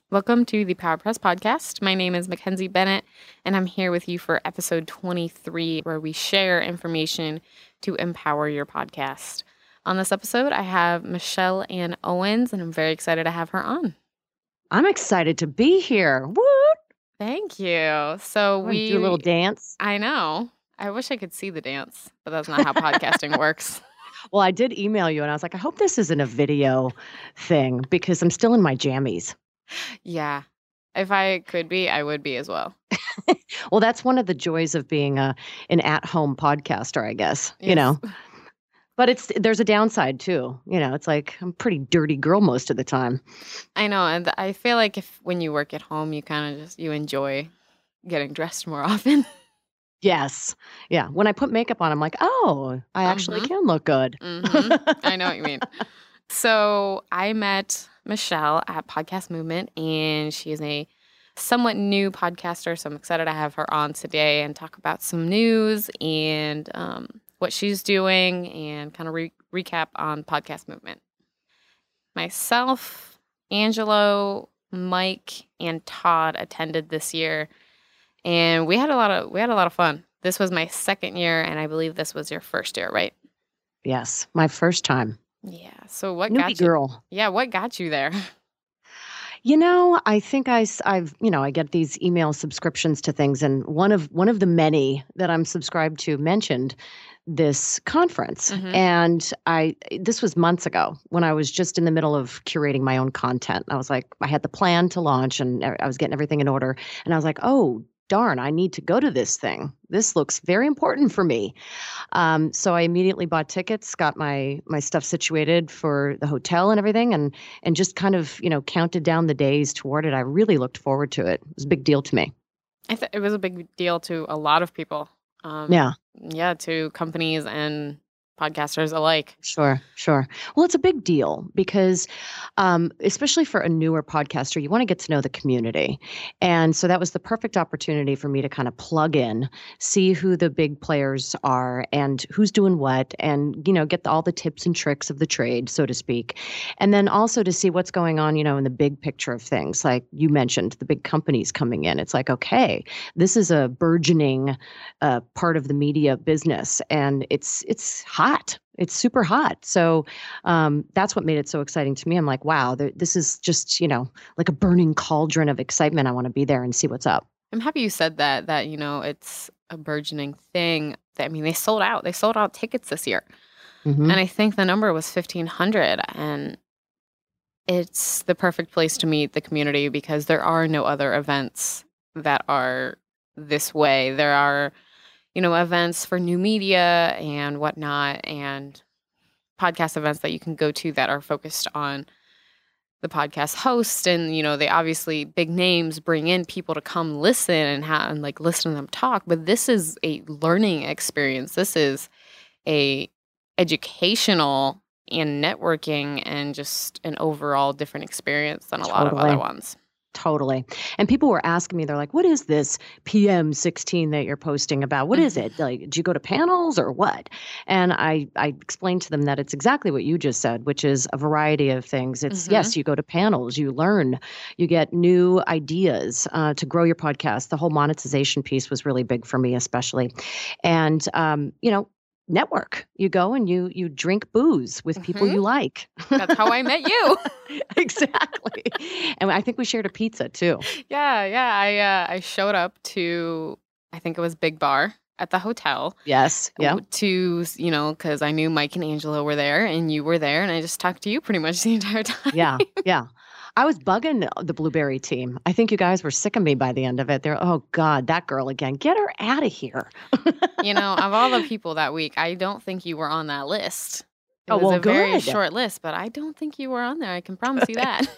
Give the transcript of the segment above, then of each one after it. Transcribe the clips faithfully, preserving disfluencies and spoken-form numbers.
Welcome to the PowerPress podcast. My name is Mackenzie Bennett, and I'm here with you for episode twenty-three, where we share information to empower your podcast. On this episode, I have Michelle Ann Owens, and I'm very excited to have her on. I'm excited to be here. Woo! Thank you. So Want we to do a little dance? I know. I wish I could see the dance, but that's not how podcasting works. Well, I did email you, and I was like, I hope this isn't a video thing because I'm still in my jammies. Yeah. If I could be, I would be as well. Well, that's one of the joys of being a an at-home podcaster, I guess. Yes. You know, but it's there's a downside too. You know, it's like I'm a pretty dirty girl most of the time. I know, and I feel like if when you work at home, you kind of just you enjoy getting dressed more often. Yes, yeah. When I put makeup on, I'm like, oh, I actually Mhm. can look good. Mhm. I know what you mean. So I met Michelle at Podcast Movement, and she is a somewhat new podcaster. So I'm excited to have her on today and talk about some news and um, what she's doing and kind of re- recap on Podcast Movement. Myself, Angelo, Mike, and Todd attended this year, and we had a lot of we had a lot of fun. This was my second year, and I believe this was your first year, right? Yes, my first time. Yeah. So what Newbie got you? girl. Yeah, what got you there? You know, I think I, have you know, I get these email subscriptions to things, and one of one of the many that I'm subscribed to mentioned this conference, Mhm. and I this was months ago when I was just in the middle of curating my own content. I was like, I had the plan to launch, and I was getting everything in order, and I was like, oh darn, I need to go to this thing. This looks very important for me. Um, so I immediately bought tickets, got my my stuff situated for the hotel and everything, and and just kind of you know counted down the days toward it. I really looked forward to it. It was a big deal to me. I th- it was a big deal to a lot of people. Um, Yeah. Yeah, to companies and podcasters alike. Sure, sure. Well, it's a big deal because, um, especially for a newer podcaster, you want to get to know the community. And so that was the perfect opportunity for me to kind of plug in, see who the big players are and who's doing what, and, you know, get the, all the tips and tricks of the trade, so to speak. And then also to see what's going on, you know, in the big picture of things. Like you mentioned, the big companies coming in. It's like, okay, this is a burgeoning uh, part of the media business, and it's it's hot. It's super hot. So um, that's what made it so exciting to me. I'm like, wow, th- this is just, you know, like a burning cauldron of excitement. I want to be there and see what's up. I'm happy you said that, that, you know, it's a burgeoning thing. I mean, they sold out. They sold out tickets this year. Mm-hmm. And I think the number was fifteen hundred. And it's the perfect place to meet the community because there are no other events that are this way. There are, you know, events for new media and whatnot, and podcast events that you can go to that are focused on the podcast host. And, you know, they obviously, big names bring in people to come listen and, ha- and like listen to them talk. But this is a learning experience. This is a educational and networking and just an overall different experience than a lot of Totally. other ones. Totally. And people were asking me, they're like, what is this P M sixteen that you're posting about? What is Mhm. it? Like, do you go to panels or what? And I, I explained to them that it's exactly what you just said, which is a variety of things. It's Mhm. yes, you go to panels, you learn, you get new ideas uh, to grow your podcast. The whole monetization piece was really big for me, especially. And, um, you know, network. You go and you you drink booze with people Mhm. you like. That's how I met you. Exactly. And I think we shared a pizza too. Yeah, yeah. I uh, I showed up to, I think it was Big Bar at the hotel. Yes. Yeah. w- To, you know, because I knew Mike and Angelo were there and you were there, and I just talked to you pretty much the entire time. Yeah. Yeah. I was bugging the Blueberry team. I think you guys were sick of me by the end of it. They're, oh God, that girl again. Get her out of here. You know, of all the people that week, I don't think you were on that list. It Oh, was well, a very good. short list, but I don't think you were on there. I can promise you that.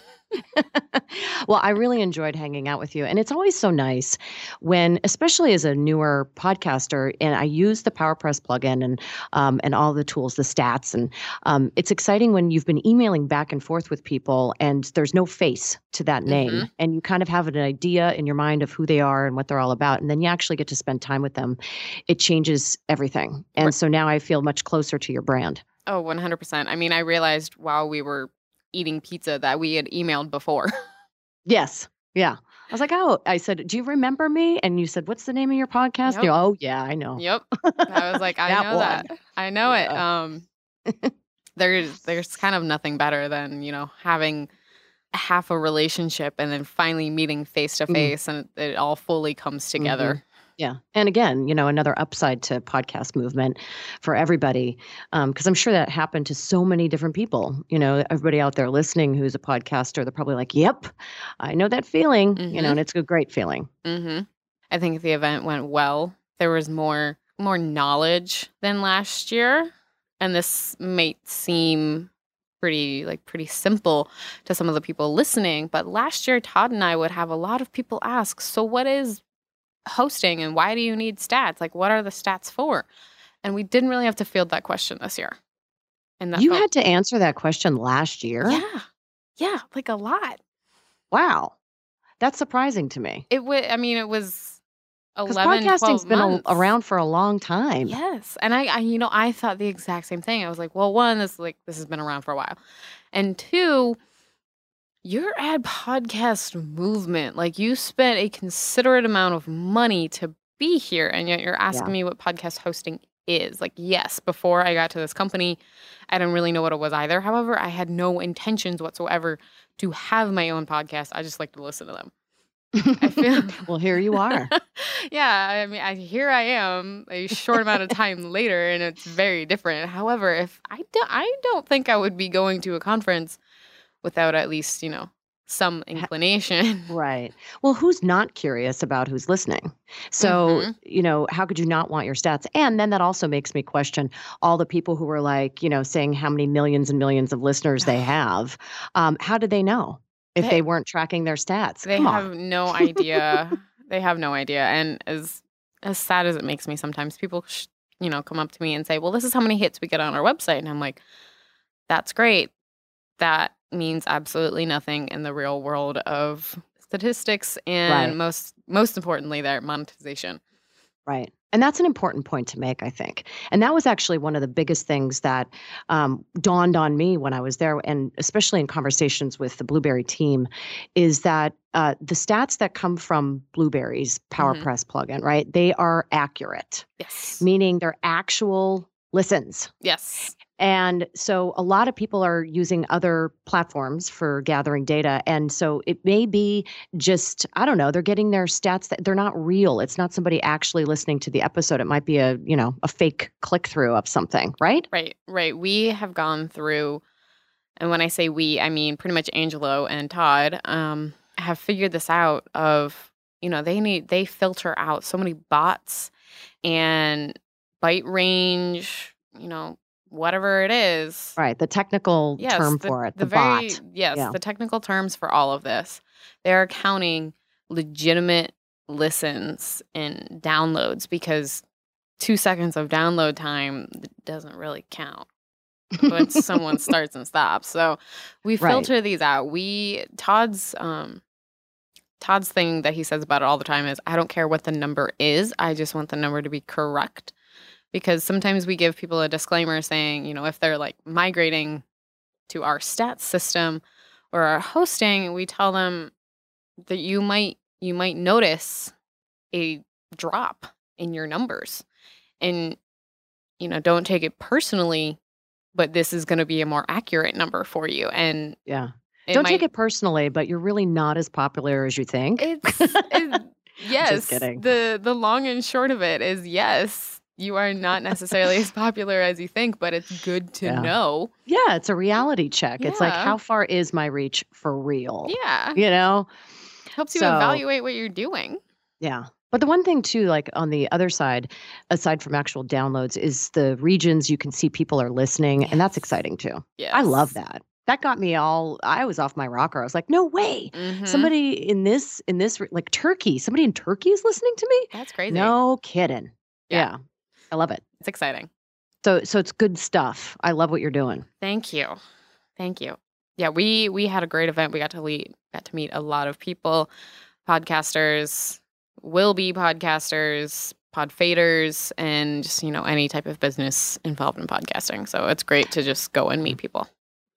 Well, I really enjoyed hanging out with you. And it's always so nice when, especially as a newer podcaster, and I use the PowerPress plugin and um, and all the tools, the stats. And um, it's exciting when you've been emailing back and forth with people and there's no face to that name. Mhm. And you kind of have an idea in your mind of who they are and what they're all about. And then you actually get to spend time with them. It changes everything. And Right. so now I feel much closer to your brand. Oh, one hundred percent. I mean, I realized while we were eating pizza that we had emailed before. Yes. Yeah. I was like, "Oh," I said, "Do you remember me?" And you said, "What's the name of your podcast?" And Yep. you, "Oh, yeah, I know." Yep. I was like, I That know one. that. I know it. Yeah. Um, there's there's kind of nothing better than, you know, having half a relationship and then finally meeting face to Mm, face and it all fully comes mhm. together. Yeah. And again, you know, another upside to podcast movement for everybody, because 'cause I'm sure that happened to so many different people. You know, everybody out there listening who's a podcaster, they're probably like, "Yep, I know that feeling," you know, Mhm. and it's a great feeling. Mhm. I think the event went well. There was more more knowledge than last year, and this might seem pretty like pretty simple to some of the people listening, but last year Todd and I would have a lot of people ask, "So what is hosting and why do you need stats? Like what are the stats for?" And we didn't really have to field that question this year. And that You felt had to answer that question last year? yeah. Yeah, like a lot. Wow. That's surprising to me. It would I mean it was Because eleven, podcasting's twelve been a months. around for a long time. Yes, and I I you know, I thought the exact same thing. I was like, "Well, one, this like this has been around for a while. And two, you're at podcast movement. Like you spent a considerate amount of money to be here and yet you're Yeah. asking me what podcast hosting is." Like, yes, before I got to this company, I didn't really know what it was either. However, I had no intentions whatsoever to have my own podcast. I just like to listen to them. I feel Well, here you are. yeah, I mean, I here I am a short amount of time later, and it's very different. However, if I don't I don't think I would be going to a conference without at least, you know, some Ha inclination. Right. Well, who's not curious about who's listening? So, Mhm. you know, how could you not want your stats? And then that also makes me question all the people who were like, you know, saying how many millions and millions of listeners they have. Um, how did they know if They they weren't tracking their stats? they Come on. have no idea. They have no idea, and as as sad as it makes me sometimes, people sh you know, come up to me and say, "Well, this is how many hits we get on our website." And I'm like, "That's great. That means absolutely nothing in the real world of statistics and Right. most most importantly, their monetization." Right. And that's an important point to make, I think. And that was actually one of the biggest things that um, dawned on me when I was there, and especially in conversations with the Blueberry team, is that uh, the stats that come from Blueberry's Mhm. PowerPress plugin, right? They are accurate, Yes. meaning they're actual listens. Yes. And so a lot of people are using other platforms for gathering data. And so it may be just, I don't know, they're getting their stats that they're not real. It's not somebody actually listening to the episode. It might be a, you know, a fake click through of something, right? Right, right. We have gone through, and when I say we, I mean pretty much Angelo and Todd, um, have figured this out of, you know, they need they filter out so many bots and byte range, you know, whatever it is. Right. The technical Yes, term the for it, the the very bot. yes, Yeah. the technical terms for all of this. They're counting legitimate listens and downloads because two seconds of download time doesn't really count when someone starts and stops. So we Right. filter these out. We Todd's um Todd's thing that he says about it all the time is I don't care what the number is. I just want the number to be correct because sometimes we give people a disclaimer saying, you know, if they're like migrating to our stats system or our hosting, we tell them that you might you might notice a drop in your numbers. And you know, don't take it personally, but this is going to be a more accurate number for you and Yeah. it Don't take might it personally, but you're really not as popular as you think. it's it, Just yes, kidding. the the long and short of it is yes, you are not necessarily as popular as you think, but it's good to Yeah. know. Yeah, it's a reality check. It's like, Yeah. how far is my reach for real? Yeah. You know? Helps you So, evaluate what you're doing. yeah. But the one thing too, like on the other side, aside from actual downloads, is the regions you can see people are listening, and that's Yes. exciting too. I love Yes. that. That got me all I was off my rocker. I was like, "No way. Mhm. Somebody in this in this re- like Turkey, somebody in Turkey is listening to me?" That's crazy. No kidding. Yeah, Yeah. I love it. it's exciting. So so it's good stuff. I love what you're doing. Thank you. Thank you. Yeah, we we had a great event. We got to lead, got to meet a lot of people, podcasters, will be podcasters, pod faders, and just, you know, any type of business involved in podcasting. So it's great to just go and meet people.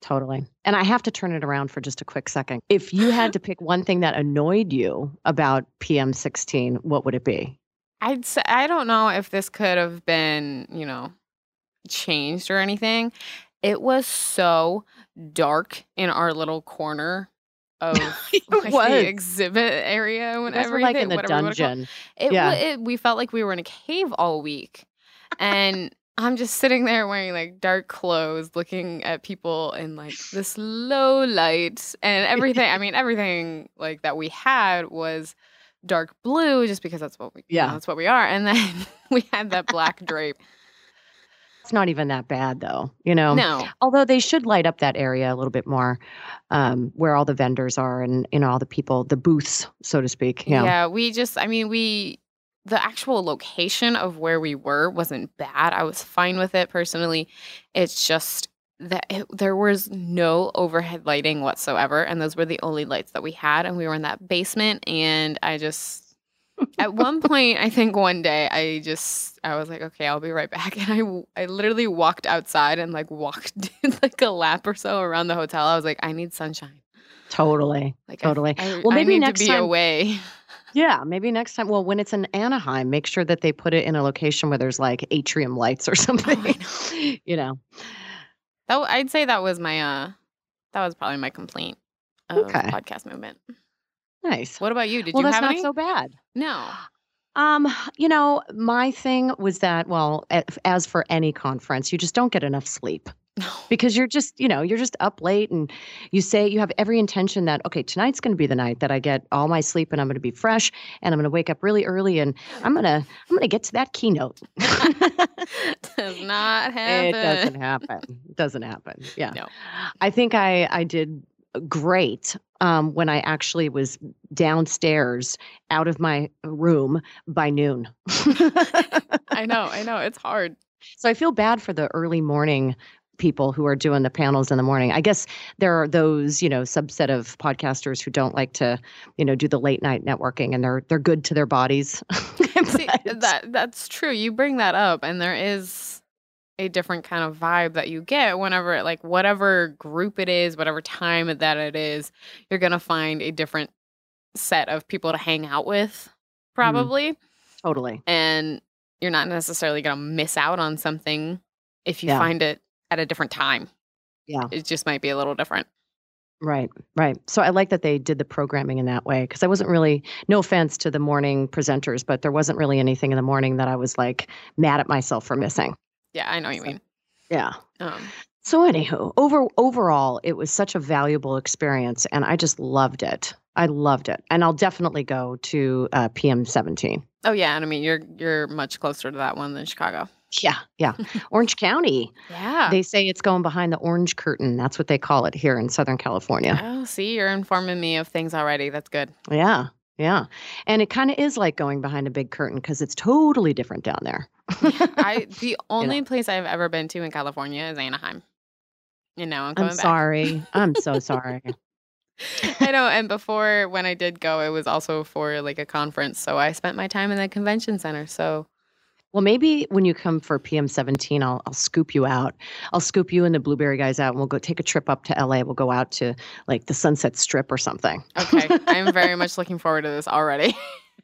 Totally. And I have to turn it around for just a quick second. If you had to pick one thing that annoyed you about P M sixteen, what would it be? I'd say I don't know if this could have been, you know, changed or anything. It was so dark in our little corner of It like was. the exhibit area and You guys were like everything, in a whatever you want to call it. dungeon. It, wa- Yeah. it we felt like we were in a cave all week. And I'm just sitting there wearing like dark clothes, looking at people in like this low light and everything. I mean, everything like that we had was dark blue just because that's what we, you know, Yeah. that's what we are. And then we had that black drape. It's not even that bad though, you know. No. Although they should light up that area a little bit more, um, where all the vendors are and, you know, all the people, the booths, so to speak. Yeah. Yeah, we just, I mean, we, the actual location of where we were wasn't bad. I was fine with it personally. It's just that it, there was no overhead lighting whatsoever. And those were the only lights that we had. And we were in that basement. And I just, at one point, I think one day, I just, I was like, okay, I'll be right back. And I, w- I literally walked outside and like walked did like a lap or so around the hotel. I was like, I need sunshine. Totally. Like, I, Totally. I, Well, I maybe need next to be time. away. Yeah, maybe next time. Well, when it's in Anaheim, make sure that they put it in a location where there's like atrium lights or something. Oh, I know. You know. That w- I'd say that was my uh that was probably my complaint of Okay. podcast movement. Nice. What about you? Did Well, you that's have not any? so bad. No. Um, you know, my thing was that, well, a- as for any conference, you just don't get enough sleep No. because you're just, you know, you're just up late and you say you have every intention that, okay, tonight's going to be the night that I get all my sleep and I'm going to be fresh and I'm going to wake up really early and I'm going to, I'm going to get to that keynote. Does not happen. It doesn't happen. It doesn't happen. Yeah. No. I think I, I did great um, when I actually was downstairs out of my room by noon. I know, I know. It's hard. So I feel bad for the early morning people who are doing the panels in the morning. I guess there are those, you know, subset of podcasters who don't like to, you know, do the late night networking and they're they're good to their bodies. See, But- that that's true. You bring that up and there is a different kind of vibe that you get whenever like whatever group it is, whatever time that it is, you're going to find a different set of people to hang out with probably. Totally. And you're not necessarily going to miss out on something if you Yeah. find it at a different time. Yeah. It just might be a little different. Right, right. So I like that they did the programming in that way because I wasn't really, no offense to the morning presenters, but there wasn't really anything in the morning that I was like mad at myself for missing. Yeah, I know what you So- mean. Yeah. Um, So anywho, over overall, it was such a valuable experience, and I just loved it. I loved it, and I'll definitely go to uh, P M seventeen. oh yeah, and I mean you're you're much closer to that one than Chicago. Yeah, yeah. Orange County. Yeah. They say it's going behind the orange curtain. That's what they call it here in Southern California. Oh, see, you're informing me of things already. That's good. Yeah, yeah. And it kind of is like going behind a big curtain because it's totally different down there. I the only place I've ever been to in California is Anaheim. You know, I'm I'm coming back. sorry. I'm so sorry. I know, and before when I did go, it was also for like a conference. So I spent my time in the convention center. So Well, maybe when you come for P M seventeen, I'll I'll scoop you out. I'll scoop you and the Blueberry guys out, and we'll go take a trip up to L A. We'll go out to like the Sunset Strip or something. okay, I'm very much looking forward to this already.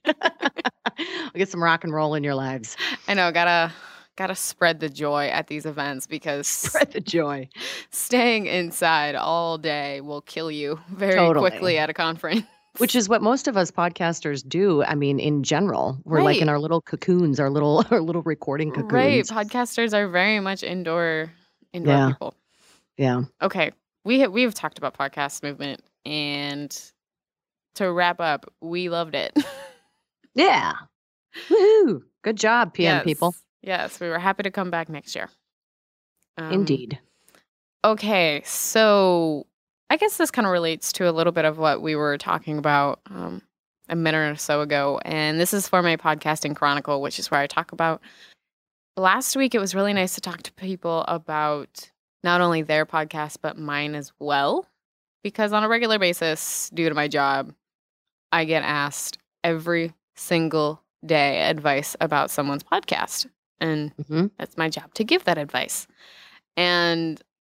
We'll get some rock and roll in your lives. I know, gotta gotta spread the joy at these events because Spread the joy. staying inside all day will kill you very Totally. quickly at a conference. Which is what most of us podcasters do. I mean, in general, we're like in Right. our little cocoons, our little our little recording cocoons. Right, podcasters are very much indoor indoor Yeah. people. Yeah. Okay, we ha- we've talked about podcast movement, and to wrap up, we loved it. Yeah. Woohoo! Good job, P M people. Yes, yes, we were happy to come back next year. Um, Indeed. Okay, so I guess this kind of relates to a little bit of what we were talking about um, a minute or so ago. And this is for my podcasting chronicle, which is where I talk about. Last week, it was really nice to talk to people about not only their podcast, but mine as well. Because on a regular basis, due to my job, I get asked every single day advice about someone's podcast. And hmm that's my job to give that advice. And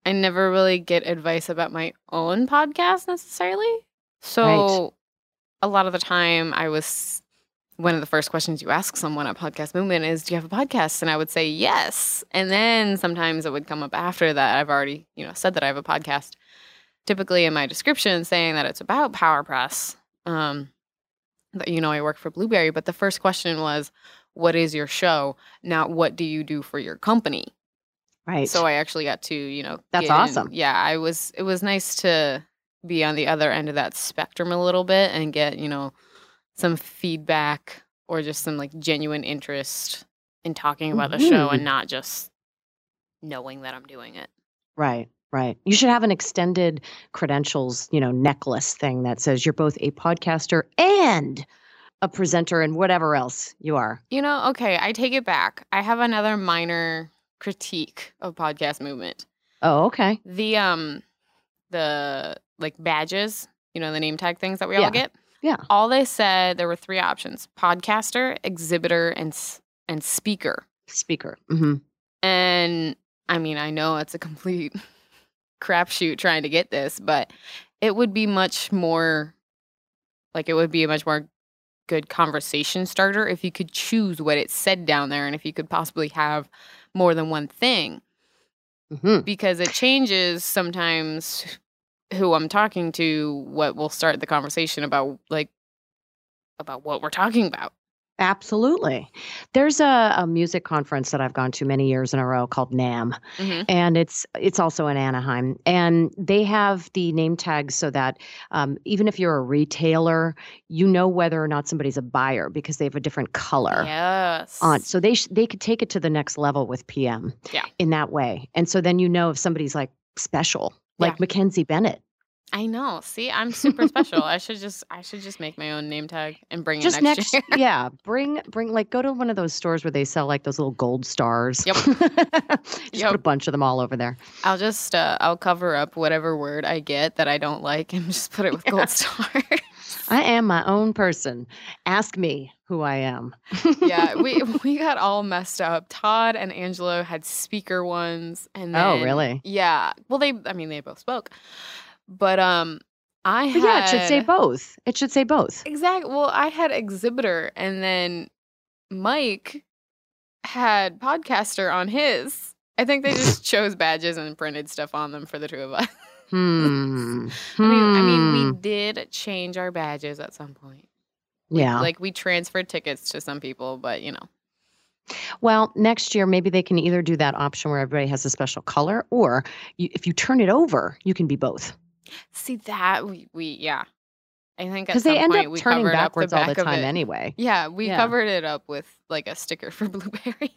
I never really get advice about my own podcast necessarily. Right. So a lot of the time I was one of the first questions you ask someone at Podcast Movement is, do you have a podcast? And I would say yes. And then sometimes it would come up after that. I've already, you know, said that I have a podcast, typically in my description saying that it's about PowerPress. Um, that, you know, I work for Blueberry, but the first question was, what is your show? Not what do you do for your company? Right. So I actually got to, you know, That's get in- awesome. Yeah, I was, it was nice to be on the other end of that spectrum a little bit and get, you know, some feedback or just some like genuine interest in talking about the show Mhm. and not just knowing that I'm doing it. Right, right. You should have an extended credentials, you know, necklace thing that says you're both a podcaster and a presenter and whatever else you are. You know, okay, I take it back. I have another minor critique of Podcast Movement. Oh, okay. The um the like badges, you know, the name tag things that we Yeah. all get. Yeah. All they said, there were three options: podcaster, exhibitor, and s- and speaker. Speaker. Hmm. And I mean, I know it's a complete crapshoot trying to get this, but it would be much more like it would be a much more good conversation starter if you could choose what it said down there and if you could possibly have more than one thing, Hmm. because it changes sometimes who I'm talking to, what will start the conversation about, like about what we're talking about. Absolutely. There's a, a music conference that I've gone to many years in a row called NAMM, Hmm. and it's it's also in Anaheim. And they have the name tags so that um, even if you're a retailer, you know whether or not somebody's a buyer because they have a different color Yes. on. So they sh- they could take it to the next level with P M Yeah. in that way. And so then you know if somebody's like special, like Yeah. Mackenzie Bennett. I know. See, I'm super special. I should just I should just make my own name tag and bring Just it next, next, year. yeah, bring bring like go to one of those stores where they sell like those little gold stars. Yep. Just Yep. put a bunch of them all over there. I'll just uh, I'll cover up whatever word I get that I don't like and just put it with gold stars. I am my own person. Ask me who I am. Yeah, we we got all messed up. Todd and Angelo had speaker ones, and then, Oh, really? Yeah. Well, they I mean they both spoke, but um, I But had yeah, it should say both. It should say both. exactly. Well, I had exhibitor, and then Mike had podcaster on his. I think they just chose badges and printed stuff on them for the two of us. Hmm. I mean, I mean, we Hmm. did change our badges at some point. Yeah. Like we transferred tickets to some people, but you know. Well, next year maybe they can either do that option where everybody has a special color, or you, if you turn it over, you can be both. See that we, we yeah. I think at Because some they end point up we turning covered up the backwards all the back of time it. anyway. Yeah, we Yeah. covered it up with like a sticker for Blueberry,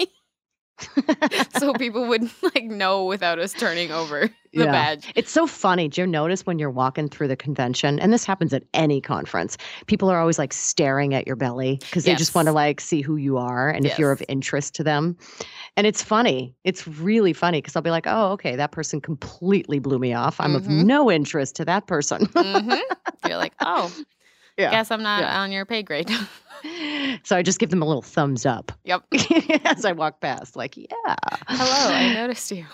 so people would like know without us turning over the Yeah. badge. It's so funny. Do you notice when you're walking through the convention, and this happens at any conference, people are always like staring at your belly because they just want to Yes. like see who you are and if you're of Yes. interest to them. And it's funny. It's really funny because I'll be like, oh, okay, that person completely blew me off. I'm of Mhm. no interest to that person. hmm You're like, oh, Yeah. guess I'm not Yeah. on your pay grade. So I just give them a little thumbs up Yep. as I walk past, like, yeah. Hello, I noticed you.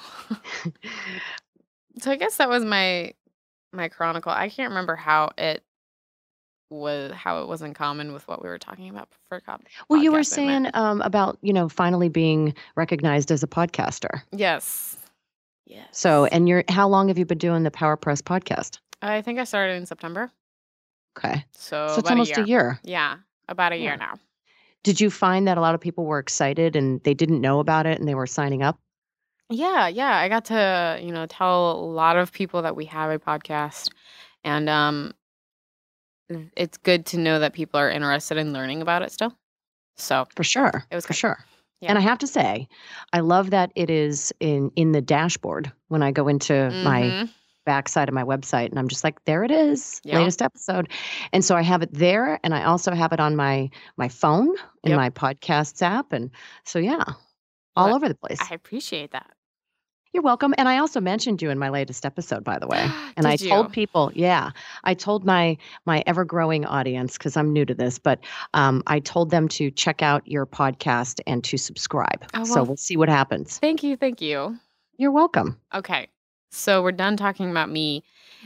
So I guess that was my my chronicle. I can't remember how it was how it was in common with what we were talking about for co- Well, you were podcast movement. saying um, about, you know, finally being recognized as a podcaster. Yes. Yes. So, and you're, how long have you been doing the PowerPress podcast? I think I started in September. Okay. So, So it's about almost a a year. year. Yeah, about a Yeah. year now. Did you find that a lot of people were excited and they didn't know about it and they were signing up? Yeah, yeah. I got to, you know, tell a lot of people that we have a podcast. And um th- it's good to know that people are interested in learning about it still. So For sure. it was For good. sure. Yeah. And I have to say, I love that it is in in the dashboard when I go into my Mm-hmm. backside of my website and I'm just like, there it is, Yeah. latest episode. And so I have it there and I also have it on my my phone in Yep. my podcasts app. And so yeah, Well, all that- over the place. I appreciate that. You're welcome. And I also mentioned you in my latest episode, by the way. And I Did told you? people, yeah, I told my my ever growing audience because I'm new to this, but um, I told them to check out your podcast and to subscribe. Oh, So well, we'll see what happens. thank you. Thank you. You're welcome. Okay. So we're done talking about me,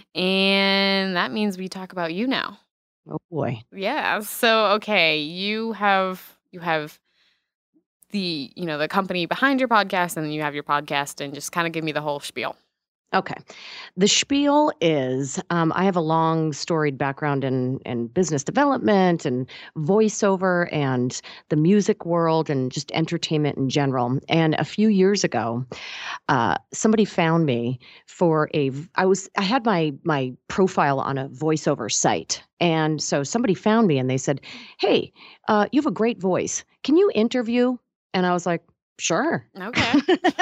and that means we talk about you now. Oh boy. Yeah. So okay, you have you have the you know the company behind your podcast, and then you have your podcast, and just kind of give me the whole spiel. Okay. The spiel is um, I have a long storied background in, in business development and voiceover and the music world and just entertainment in general. And a few years ago, uh, somebody found me for a I was I had my my profile on a voiceover site. And so somebody found me and they said, "Hey, uh, you have a great voice. Can you interview?" And I was like, "Sure." Okay.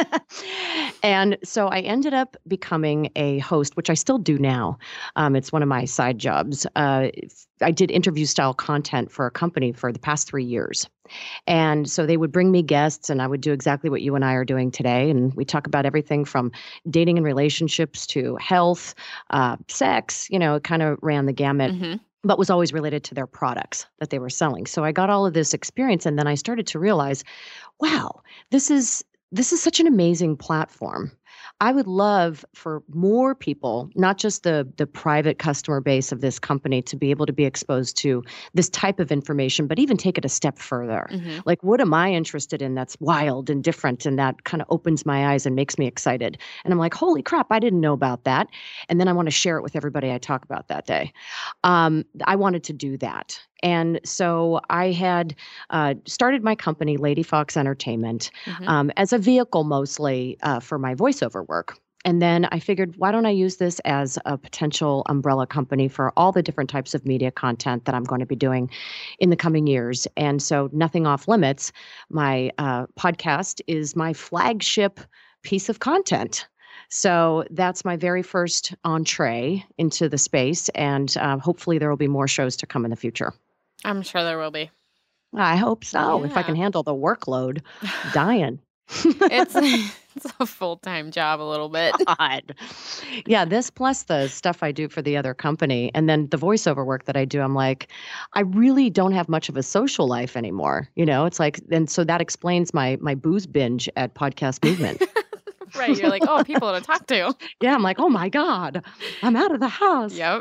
And so I ended up becoming a host, which I still do now. Um, it's one of my side jobs. Uh, I did interview style content for a company for the past three years. And so they would bring me guests, and I would do exactly what you and I are doing today. And we talk about everything from dating and relationships to health, uh, sex, you know, it kind of ran the gamut. hmm But was always related to their products that they were selling. So I got all of this experience, and then I started to realize, wow, this is this is such an amazing platform. I would love for more people, not just the the private customer base of this company, to be able to be exposed to this type of information, but even take it a step further. hmm Like, what am I interested in that's wild and different and that kind of opens my eyes and makes me excited? And I'm like, holy crap, I didn't know about that. And then I want to share it with everybody I talk about that day. Um, I wanted to do that. And so I had uh, started my company, Lady Fox Entertainment, hmm um, as a vehicle mostly uh, for my voiceover work. And then I figured, why don't I use this as a potential umbrella company for all the different types of media content that I'm going to be doing in the coming years? And so, Nothing Off Limits, my uh, podcast, is my flagship piece of content. So that's my very first entree into the space, and uh, hopefully there will be more shows to come in the future. I'm sure there will be. I hope so. If I can Yeah. handle the workload, dying. It's it's a full time job a little bit. God. Yeah, this plus the stuff I do for the other company and then the voiceover work that I do, I'm like, I really don't have much of a social life anymore. You know, it's like, and so that explains my my booze binge at Podcast Movement. Right. You're like, oh, people to talk to. Yeah, I'm like, oh my God, I'm out of the house. Yep.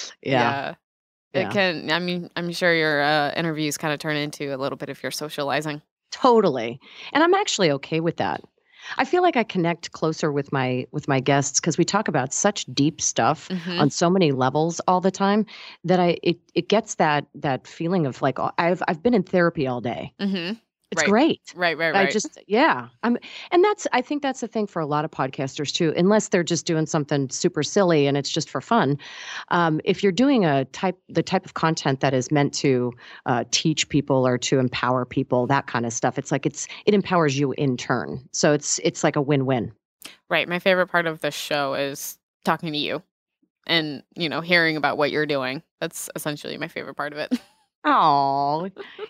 Yeah. Yeah. It Yeah. can, I mean, I'm sure your uh, interviews kind of turn into a little bit of your socializing. Totally. And I'm actually okay with that. I feel like I connect closer with my with my guests because we talk about such deep stuff hmm on so many levels all the time that I it it gets that that feeling of like, oh, I've I've been in therapy all day. hmm It's Right. great. Right. Right. I Right. just yeah. I'm and that's I think that's the thing for a lot of podcasters too, unless they're just doing something super silly and it's just for fun. Um, if you're doing a type the type of content that is meant to uh, teach people or to empower people, that kind of stuff, it's like it's it empowers you in turn. So it's it's like a win-win. Right. My favorite part of this show is talking to you and, you know, hearing about what you're doing. That's essentially my favorite part of it. Oh,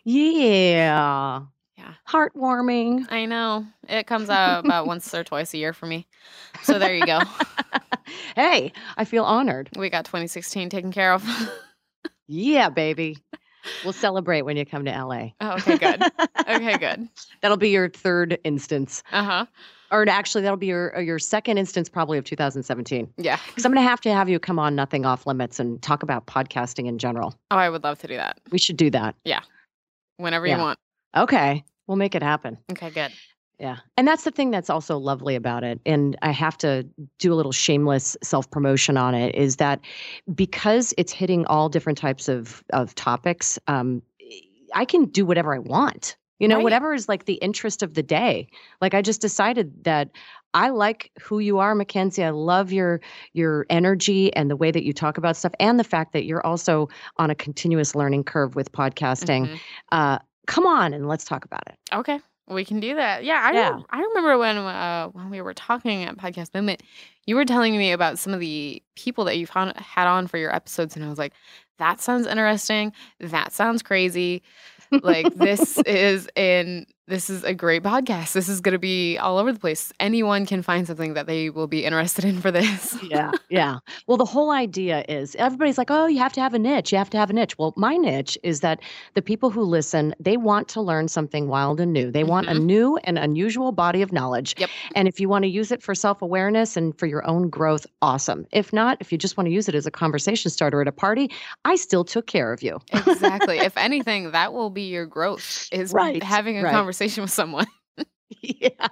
yeah. Yeah. Heartwarming. I know. It comes out about once or twice a year for me. So there you go. Hey, I feel honored. We got twenty sixteen taken care of. Yeah, baby. We'll celebrate when you come to L A. Oh, okay, good. Okay, good. That'll be your third instance. Uh-huh. Or actually, that'll be your uh, your second instance probably of two thousand seventeen. Yeah. Because I'm going to have to have you come on Nothing Off Limits and talk about podcasting in general. Oh, I would love to do that. We should do that. Whenever Yeah. you want. Okay. We'll make it happen. Okay, good. Yeah. And that's the thing that's also lovely about it. And I have to do a little shameless self promotion on it is that because it's hitting all different types of, of topics, um, I can do whatever I want. You know, Right. whatever is like the interest of the day. Like I just decided that I like who you are, Mackenzie. I love your your energy and the way that you talk about stuff, and the fact that you're also on a continuous learning curve with podcasting. Mhm. Uh, come on and let's talk about it. Okay. We can do that. Yeah, I Yeah. rem- I remember when uh, when we were talking at Podcast Movement, you were telling me about some of the people that you've had had on for your episodes, and I was like, that sounds interesting. That sounds crazy. Like this is an This is a great podcast. This is gonna be all over the place. Anyone can find something that they will be interested in for this. Yeah, yeah. Well, the whole idea is everybody's like, "Oh, you have to have a niche. You have to have a niche." Well, my niche is that the people who listen, they want to learn something wild and new. They want a Mhm. new and unusual body of knowledge. Yep. And if you want to use it for self-awareness and for your own growth, awesome. If not, if you just want to use it as a conversation starter at a party, I still took care of you. Exactly. If anything, that will be your growth is Right, having a right. conversation with someone. Yeah.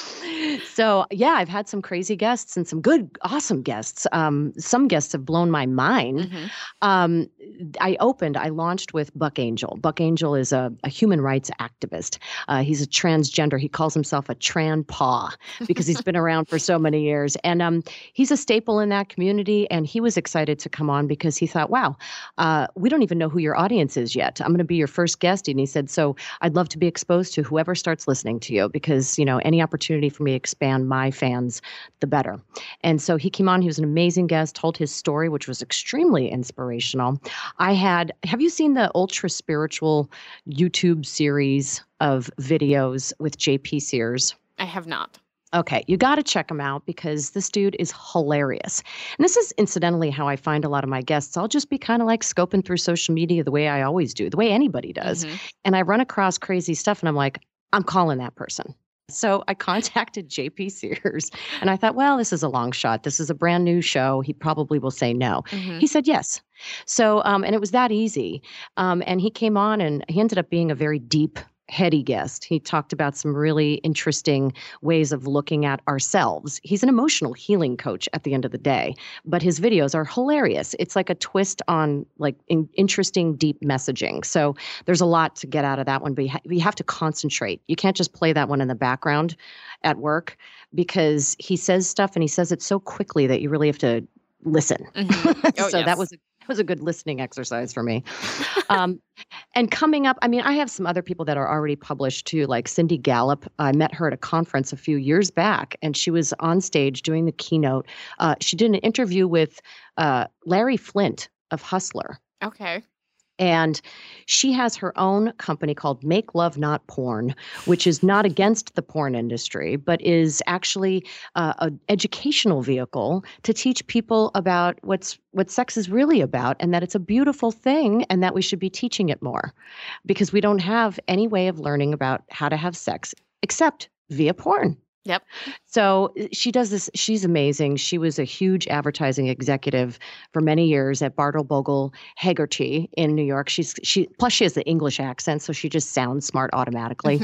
So, yeah, I've had some crazy guests and some good, awesome guests. Um, some guests have blown my mind. Mhm. Um, I opened, I launched with Buck Angel. Buck Angel is a, a human rights activist. Uh, he's a transgender. He calls himself a tran paw because he's been around for so many years. And um, he's a staple in that community. And he was excited to come on because he thought, wow, uh, we don't even know who your audience is yet. I'm going to be your first guest. And he said, so I'd love to be exposed to whoever starts listening to you because, you know, any opportunity for me to expand my fans, the better. And so he came on. He was an amazing guest, told his story, which was extremely inspirational. I had, have you seen the ultra spiritual YouTube series of videos with J P Sears? I have not. Okay, you got to check him out because this dude is hilarious. And this is incidentally how I find a lot of my guests. I'll just be kind of like scoping through social media the way I always do, the way anybody does. Mhm. And I run across crazy stuff and I'm like, I'm calling that person. So I contacted J P Sears and I thought, well, this is a long shot. This is a brand new show. He probably will say no. Mhm. He said yes. So, um, and it was that easy. Um, and he came on and he ended up being a very deep, heady guest. He talked about some really interesting ways of looking at ourselves. He's an emotional healing coach at the end of the day, but his videos are hilarious. It's like a twist on like in, interesting, deep messaging. So there's a lot to get out of that one, but you, ha- you have to concentrate. You can't just play that one in the background at work because he says stuff and he says it so quickly that you really have to listen. Mhm. Oh, So that yes. was a, that was a good listening exercise for me. Um, and coming up, I mean, I have some other people that are already published too, like Cindy Gallup. I met her at a conference a few years back, and she was on stage doing the keynote. Uh, she did an interview with uh, Larry Flint of Hustler. Okay. And she has her own company called Make Love Not Porn, which is not against the porn industry, but is actually uh, an educational vehicle to teach people about what's what sex is really about, and that it's a beautiful thing, and that we should be teaching it more, because we don't have any way of learning about how to have sex except via porn. Yep. So uh, she does this. She's amazing. She was a huge advertising executive for many years at Bartle Bogle Hegarty in New York. She's she plus she has the English accent, so she just sounds smart automatically.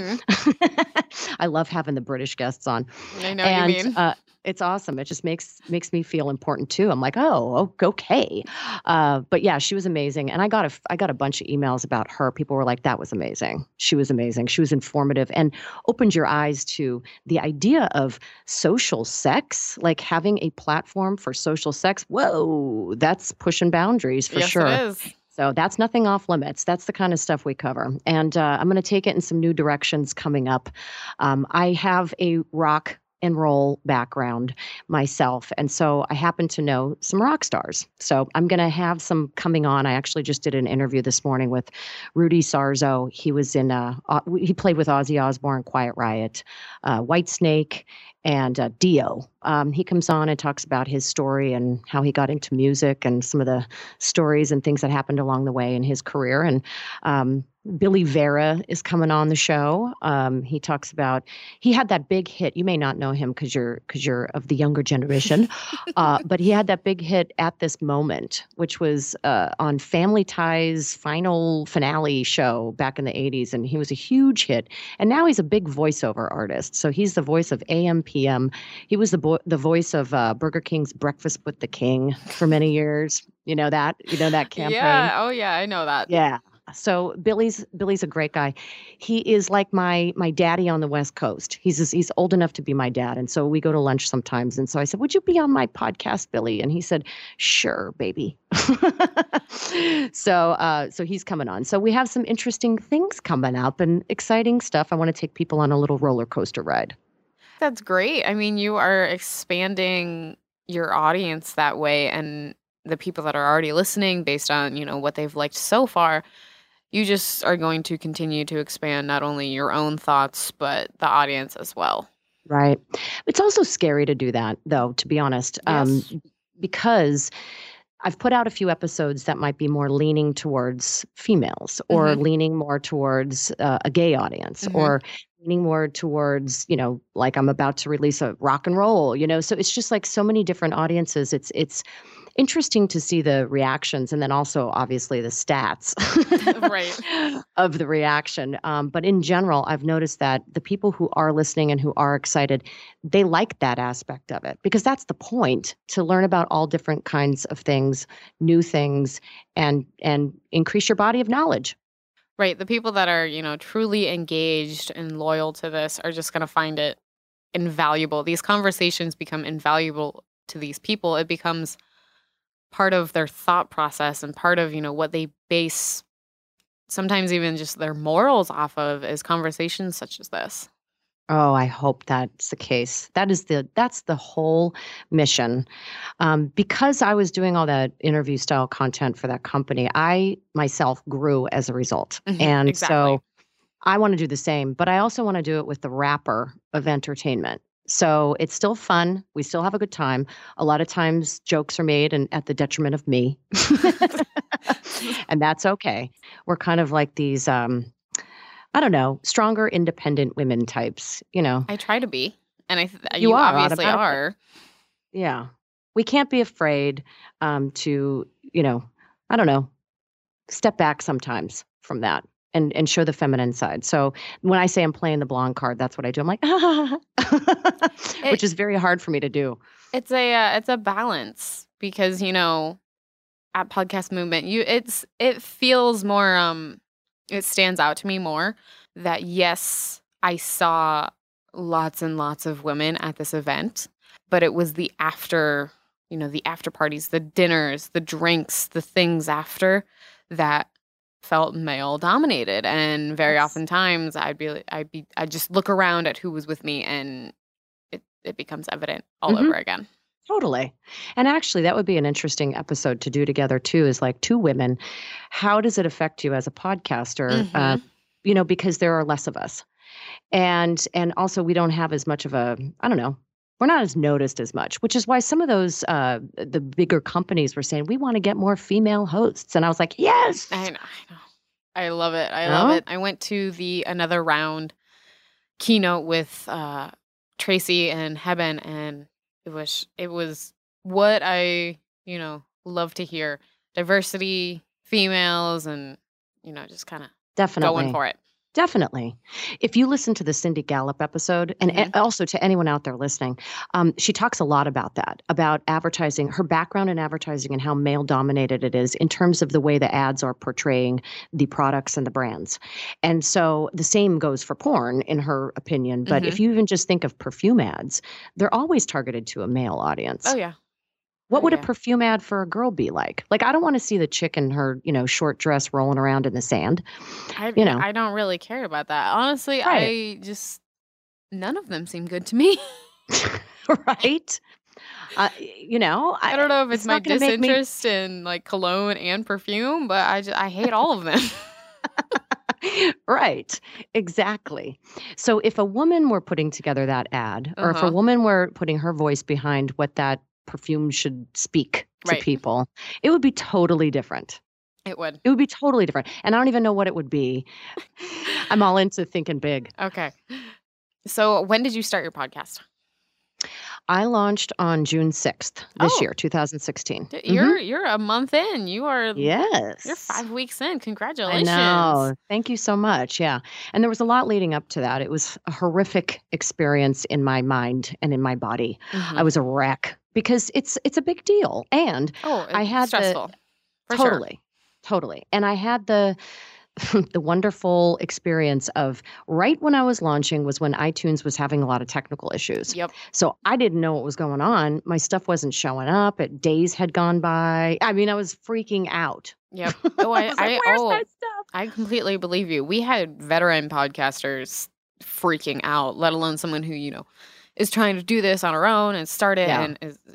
Mhm. I love having the British guests on, I know what you and mean. uh, it's awesome. It just makes makes me feel important too. I'm like, oh, o- okay. Uh, but yeah, she was amazing, and I got a f- I got a bunch of emails about her. People were like, that was amazing. She was amazing. She was informative and opened your eyes to the idea of social sex, like having a platform for social sex. Whoa, that's pushing boundaries for Yes, sure. it is. So that's nothing off limits. That's the kind of stuff we cover. And uh, I'm going to take it in some new directions coming up. Um, I have a rock and roll background myself. And so I happen to know some rock stars. So I'm going to have some coming on. I actually just did an interview this morning with Rudy Sarzo. He was in, uh, uh, he played with Ozzy Osbourne, Quiet Riot, uh, Whitesnake, and uh, Dio. Um, he comes on and talks about his story and how he got into music and some of the stories and things that happened along the way in his career. And um, Billy Vera is coming on the show. Um, he talks about he had that big hit. You may not know him because you're because you're of the younger generation, uh, but he had that big hit At This Moment, which was uh, on Family Ties' final finale show back in the eighties, and he was a huge hit. And now he's a big voiceover artist. So he's the voice of A M P M. He was the bo- the voice of uh, Burger King's Breakfast with the King for many years. You know that you know that campaign. Yeah. Oh, yeah. I know that. Yeah. So Billy's Billy's a great guy. He is like my my daddy on the West Coast. He's he's old enough to be my dad, and so we go to lunch sometimes. And so I said, "Would you be on my podcast, Billy?" And he said, "Sure, baby." so uh, so he's coming on. So we have some interesting things coming up and exciting stuff. I want to take people on a little roller coaster ride. That's great. I mean, you are expanding your audience that way, and the people that are already listening based on, you know, what they've liked so far, you just are going to continue to expand not only your own thoughts, but the audience as well. Right. It's also scary to do that, though, to be honest, um, Yes. because I've put out a few episodes that might be more leaning towards females or Mm-hmm. leaning more towards uh, a gay audience Mm-hmm. or leaning more towards, you know, like I'm about to release a rock and roll, you know. So it's just like so many different audiences. It's it's interesting to see the reactions and then also obviously the stats Right. of the reaction. Um, but in general, I've noticed that the people who are listening and who are excited, they like that aspect of it because that's the point, to learn about all different kinds of things, new things, and and increase your body of knowledge. Right. The people that are, you know, truly engaged and loyal to this are just going to find it invaluable. These conversations become invaluable to these people. It becomes part of their thought process and part of, you know, what they base sometimes even just their morals off of is conversations such as this. Oh, I hope that's the case. That is the that's the whole mission. Um, because I was doing all that interview style content for that company, I myself grew as a result. Mhm, And exactly. so I want to do the same, but I also want to do it with the wrapper of entertainment. So it's still fun. We still have a good time. A lot of times jokes are made and at the detriment of me. And that's okay. We're kind of like these um I don't know, stronger independent women types, you know. I try to be, and I th- You you are obviously automatically. are. Yeah. We can't be afraid um, to, you know, I don't know, step back sometimes from that and and show the feminine side. So when I say I'm playing the blonde card, that's what I do. I'm like, It which is very hard for me to do. it's a uh, it's a balance because you know at Podcast Movement you it's it feels more um it stands out to me more that yes I saw lots and lots of women at this event, but it was the after you know the after parties, the dinners, the drinks, the things after that felt male dominated, and very That's oftentimes I'd be I'd be I just look around at who was with me and it it becomes evident all hmm over again. totally. And actually, that would be an interesting episode to do together too. Is like two women. How does it affect you as a podcaster? Uh, Mhm. you know, because there are less of us. And and also we don't have as much of a, I don't know, we're not as noticed as much, which is why some of those uh the bigger companies were saying we want to get more female hosts. And I was like, I yes. know, I know. I love it. I love No? it. I went to the another round keynote with uh Tracy and Heben, and it was it was what I, you know, love to hear. Diversity, females, and you know, just kind of going Definitely. for it. Definitely. If you listen to the Cindy Gallup episode, and a- Mhm. also to anyone out there listening, um, she talks a lot about that, about advertising, her background in advertising and how male dominated it is in terms of the way the ads are portraying the products and the brands. And so the same goes for porn, in her opinion. But if Mhm. you even just think of perfume ads, they're always targeted to a male Oh audience. yeah. What Oh would a yeah. perfume ad for a girl be like? Like, I don't want to see the chick in her, you know, short dress rolling around in the sand, I you yeah, know. I don't really care about that. Honestly, Right. I just none of them seem good to me. Right? Uh, you know, I I don't know if it's it's my not gonna make me disinterest in like cologne and perfume, but I just I hate all of them. right, exactly. So if a woman were putting together that ad, or if a Uh-huh. woman were putting her voice behind what that perfume should speak to Right. people, it would be totally different. It would. It would be totally different, and I don't even know what it would be. I'm all into thinking big. Okay. So when did you start your podcast? I launched on June sixth this Oh, year, two thousand sixteen. d- Mhm. you're you're a month in. You are you're Yes. five weeks in. I Congratulations. know. Thank you so much. Yeah. And there was a lot leading up to that. It was a horrific experience in my mind and in my body. I Mhm. was a wreck because it's it's a big deal. And Oh, I it's had the stressful for sure. totally, totally. And I had the the wonderful experience of right when I was launching was when iTunes was having a lot of technical issues. Yep. So I didn't know what was going on. My stuff wasn't showing up. It, days had gone by. I mean, I was freaking out. Yep. Oh, I I was like, I where's my oh, stuff? I completely believe you. We had veteran podcasters freaking out, let alone someone who, you know, is trying to do this on her own and start it Yeah. and is yeah.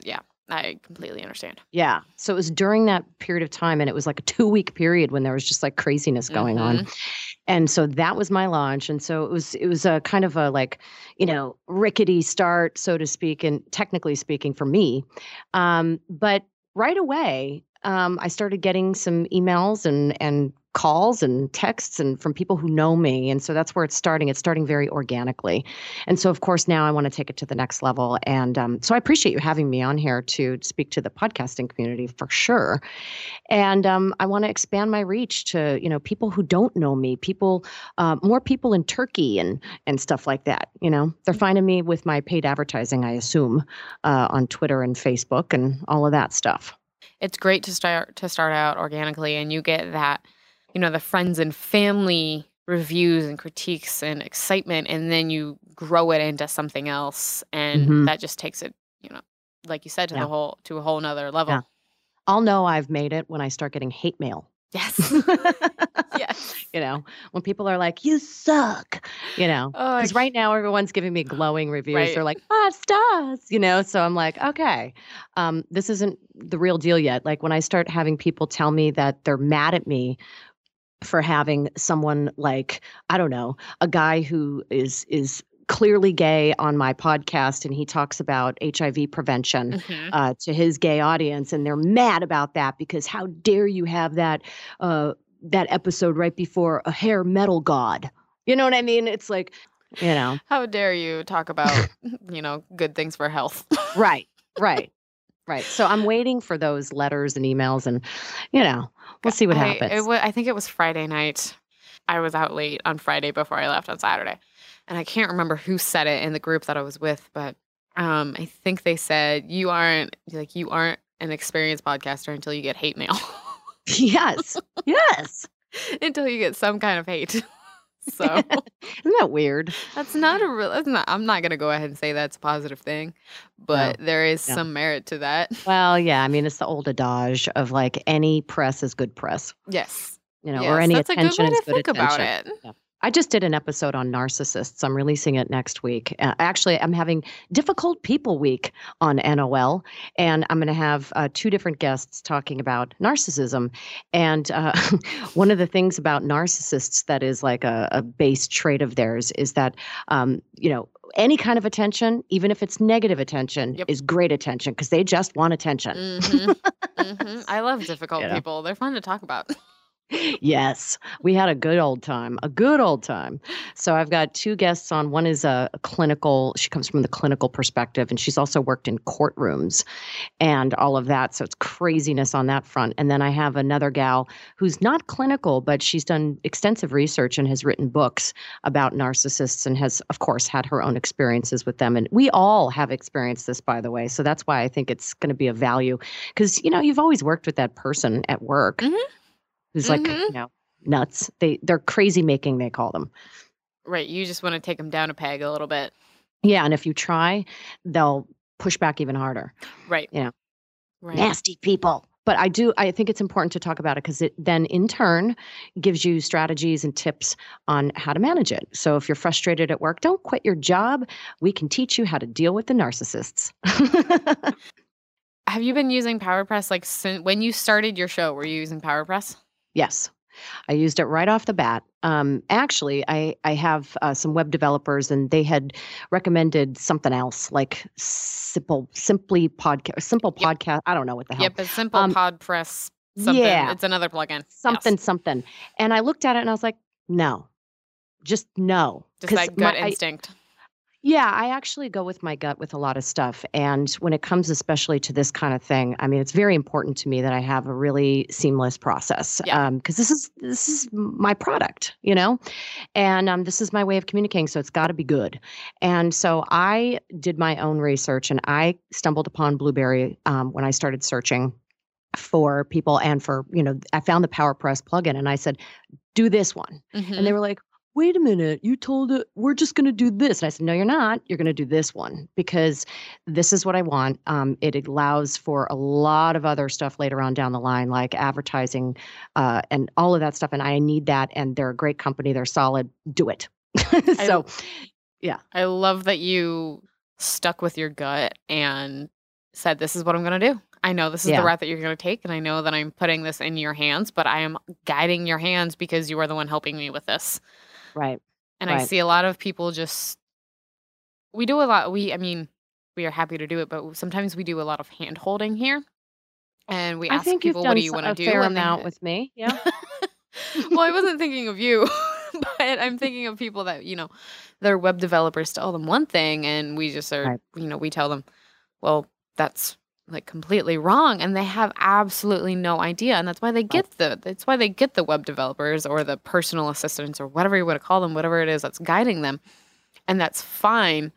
I completely understand. Yeah. So it was during that period of time, and it was like a two-week period when there was just like craziness going on. Mhm. And so that was my launch. And so it was it was a kind of a like, you know, rickety start, so to speak, and technically speaking for me. Um, but right away, um, I started getting some emails and and calls and texts and from people who know me. And so that's where it's starting. It's starting very organically. And so of course now I want to take it to the next level. And um, so I appreciate you having me on here to speak to the podcasting community for sure. And um, I want to expand my reach to, you know, people who don't know me, people, uh, more people in Turkey and and stuff like that. You know, they're finding me with my paid advertising, I assume, uh, on Twitter and Facebook and all of that stuff. It's great to start to start out organically, and you get that, you know, the friends and family reviews and critiques and excitement, and then you grow it into something else, and Hmm. that just takes it, you know, like you said, to Yeah, the whole to a whole nother yeah. level. I'll know I've made it when I start getting hate mail. Yes. Yes. You know, when people are like, "You suck," you know, Oh, I because right now everyone's giving me glowing reviews. right. They're like, "Five stars," you know, so I'm like, "Okay, um, this isn't the real deal yet." Like, when I start having people tell me that they're mad at me for having someone like, I don't know, a guy who is is clearly gay on my podcast, and he talks about H I V prevention Mhm. uh, to his gay audience, and they're mad about that because how dare you have that uh, that episode right before a hair metal god? You know what I mean? It's like, you know, How dare you talk about, you know, good things for health? right, right, right. So I'm waiting for those letters and emails, and you know, we'll see what I it happens. wa I think it was Friday night. I was out late on Friday before I left on Saturday, and I can't remember who said it in the group that I was with, but, um, I think they said, "You aren't like, you aren't an experienced podcaster until you get hate mail." Yes, yes. Until you get some kind of hate. So, Isn't that weird? that's not a real that's not I'm not gonna go ahead and say that's a positive thing, but No, there is no. some merit to that. Well, yeah, I mean, it's the old adage of like any press is good press, Yes. you know, or Yes, any that's a good way attention is to good think about attention. it. Yeah. I just did an episode on narcissists. I'm releasing it next week. Uh, actually, I'm having Difficult People Week on N O L, and I'm going to have uh, two different guests talking about narcissism. And uh, one of the things about narcissists that is like a, a base trait of theirs is that, um, you know, any kind of attention, even if it's negative attention, Yep. is great attention because they just want attention. Mhm. Mhm. I love difficult You know? people. They're fun to talk about. Yes, we had a good old time, a good old time. So I've got two guests on. One is a, a clinical, she comes from the clinical perspective, and she's also worked in courtrooms and all of that. So it's craziness on that front. And then I have another gal who's not clinical, but she's done extensive research and has written books about narcissists and has, of course, had her own experiences with them. And we all have experienced this, by the way. So that's why I think it's going to be of value because, you know, you've always worked with that person at work Mhm. who's like, Mhm. you know, nuts. They they're crazy making, they call them. Right, you just wanna take them down a peg a little bit. Yeah, and if you try, they'll push back even harder. Right. You know, Right. nasty people. But I do I think it's important to talk about it because it then in turn gives you strategies and tips on how to manage it. So if you're frustrated at work, don't quit your job. We can teach you how to deal with the narcissists. Have you been using PowerPress, like, since when you started your show, were you using PowerPress? Yes. I used it right off the bat. Um, actually, I I have uh, some web developers, and they had recommended something else, like simple, simply podcast, simple Yep. podcast. I don't know what the hell. Yep, it's simple Um, PodPress something. yeah, It's another plugin. Yes. something, something. And I looked at it, and I was like, no, just no, Just because that my gut I, instinct. yeah, I actually go with my gut with a lot of stuff. And when it comes especially to this kind of thing, I mean, it's very important to me that I have a really seamless process. Yeah. Um, because this is this is my product, you know? And um, this is my way of communicating, so it's got to be good. And so I did my own research, and I stumbled upon Blueberry um, when I started searching for people and for, you know, I found the PowerPress plugin, and I said, do this one. And they Mhm. were like, wait a minute, you told it we're just going to do this. And I said, no, you're not. You're going to do this one because this is what I want. Um, it allows for a lot of other stuff later on down the line, like advertising uh, and all of that stuff. And I need that. And they're a great company. They're solid. Do it. I So, yeah. I love that you stuck with your gut and said, this is what I'm going to do. I know this is Yeah. the route that you're going to take, and I know that I'm putting this in your hands, but I am guiding your hands because you are the one helping me with this. Right. And I Right. see a lot of people just, we do a lot, we, I mean, we are happy to do it, but sometimes we do a lot of hand holding here. And we I ask think you've people, what done do s- you want to a do? fair And they, amount with me. Yeah. well, I wasn't thinking of you, but I'm thinking of people that, you know, their web developers tell them one thing, and we just are, Right. you know, we tell them, well, that's like completely wrong, and they have absolutely no idea. And that's why they Right. get the, that's why they get the web developers or the personal assistants or whatever you want to call them, whatever it is that's guiding them. And that's fine.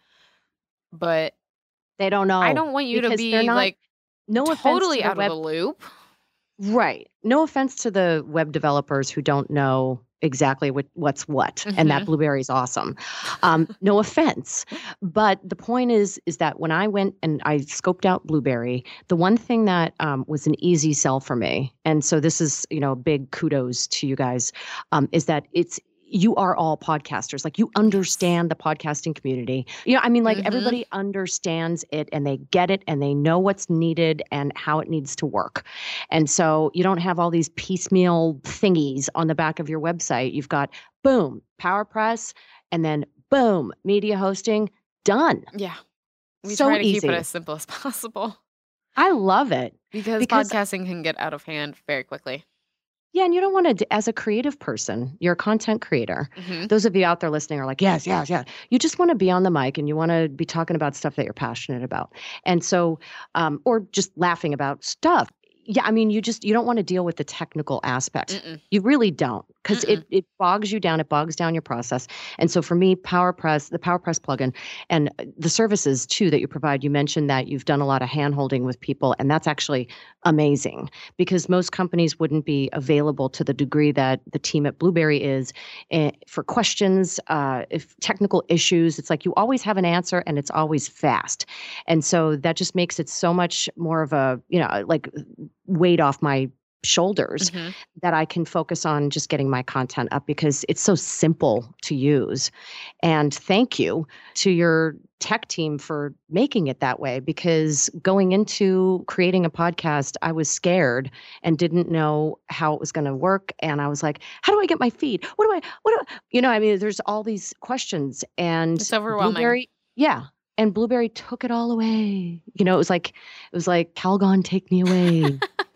But They don't I know don't want you to because they're be not, like no offense to totally the out of the web. loop. Right. No offense to the web developers who don't know exactly what, what's what, and that hmm Blueberry's awesome. Um, no offense, but the point is, is that when I went and I scoped out Blueberry, the one thing that um, was an easy sell for me, and so this is, you know, big kudos to you guys, um, is that it's you are all podcasters. Like you Yes. understand the podcasting community. You know, I mean, like hmm everybody understands it and they get it and they know what's needed and how it needs to work. And so you don't have all these piecemeal thingies on the back of your website. You've got boom, PowerPress, and then boom, media hosting, done. Yeah. We So try to keep it easy. as simple as possible I love it because because, podcasting can get out of hand very quickly. yeah, and you don't want to, as a creative person, you're a content creator. hmm Those of you out there listening are like, yes, yes, yes. You just want to be on the mic and you want to be talking about stuff that you're passionate about. And so, um, or just laughing about stuff. Yeah, I mean, you just you don't want to deal with the technical aspect. Mm-mm. You really don't, because Mm-mm. it it bogs you down. It bogs down your process. And so for me, PowerPress, the PowerPress plugin, and uh, the services too that you provide. You mentioned that you've done a lot of hand holding with people, and that's actually amazing because most companies wouldn't be available to the degree that the team at Blueberry is eh, for questions, uh, if technical issues. It's like you always have an answer, and it's always fast. And so that just makes it so much more of a, you know, like weight off my shoulders hmm that I can focus on just getting my content up because it's so simple to use. And thank you to your tech team for making it that way because going into creating a podcast, I was scared and didn't know how it was going to work. And I was like, how do I get my feed? What do I, what do I, you know, I mean, there's all these questions and It's overwhelming. Blueberry, yeah. And Blueberry took it all away. You know, it was like, it was like, Calgon, take me away.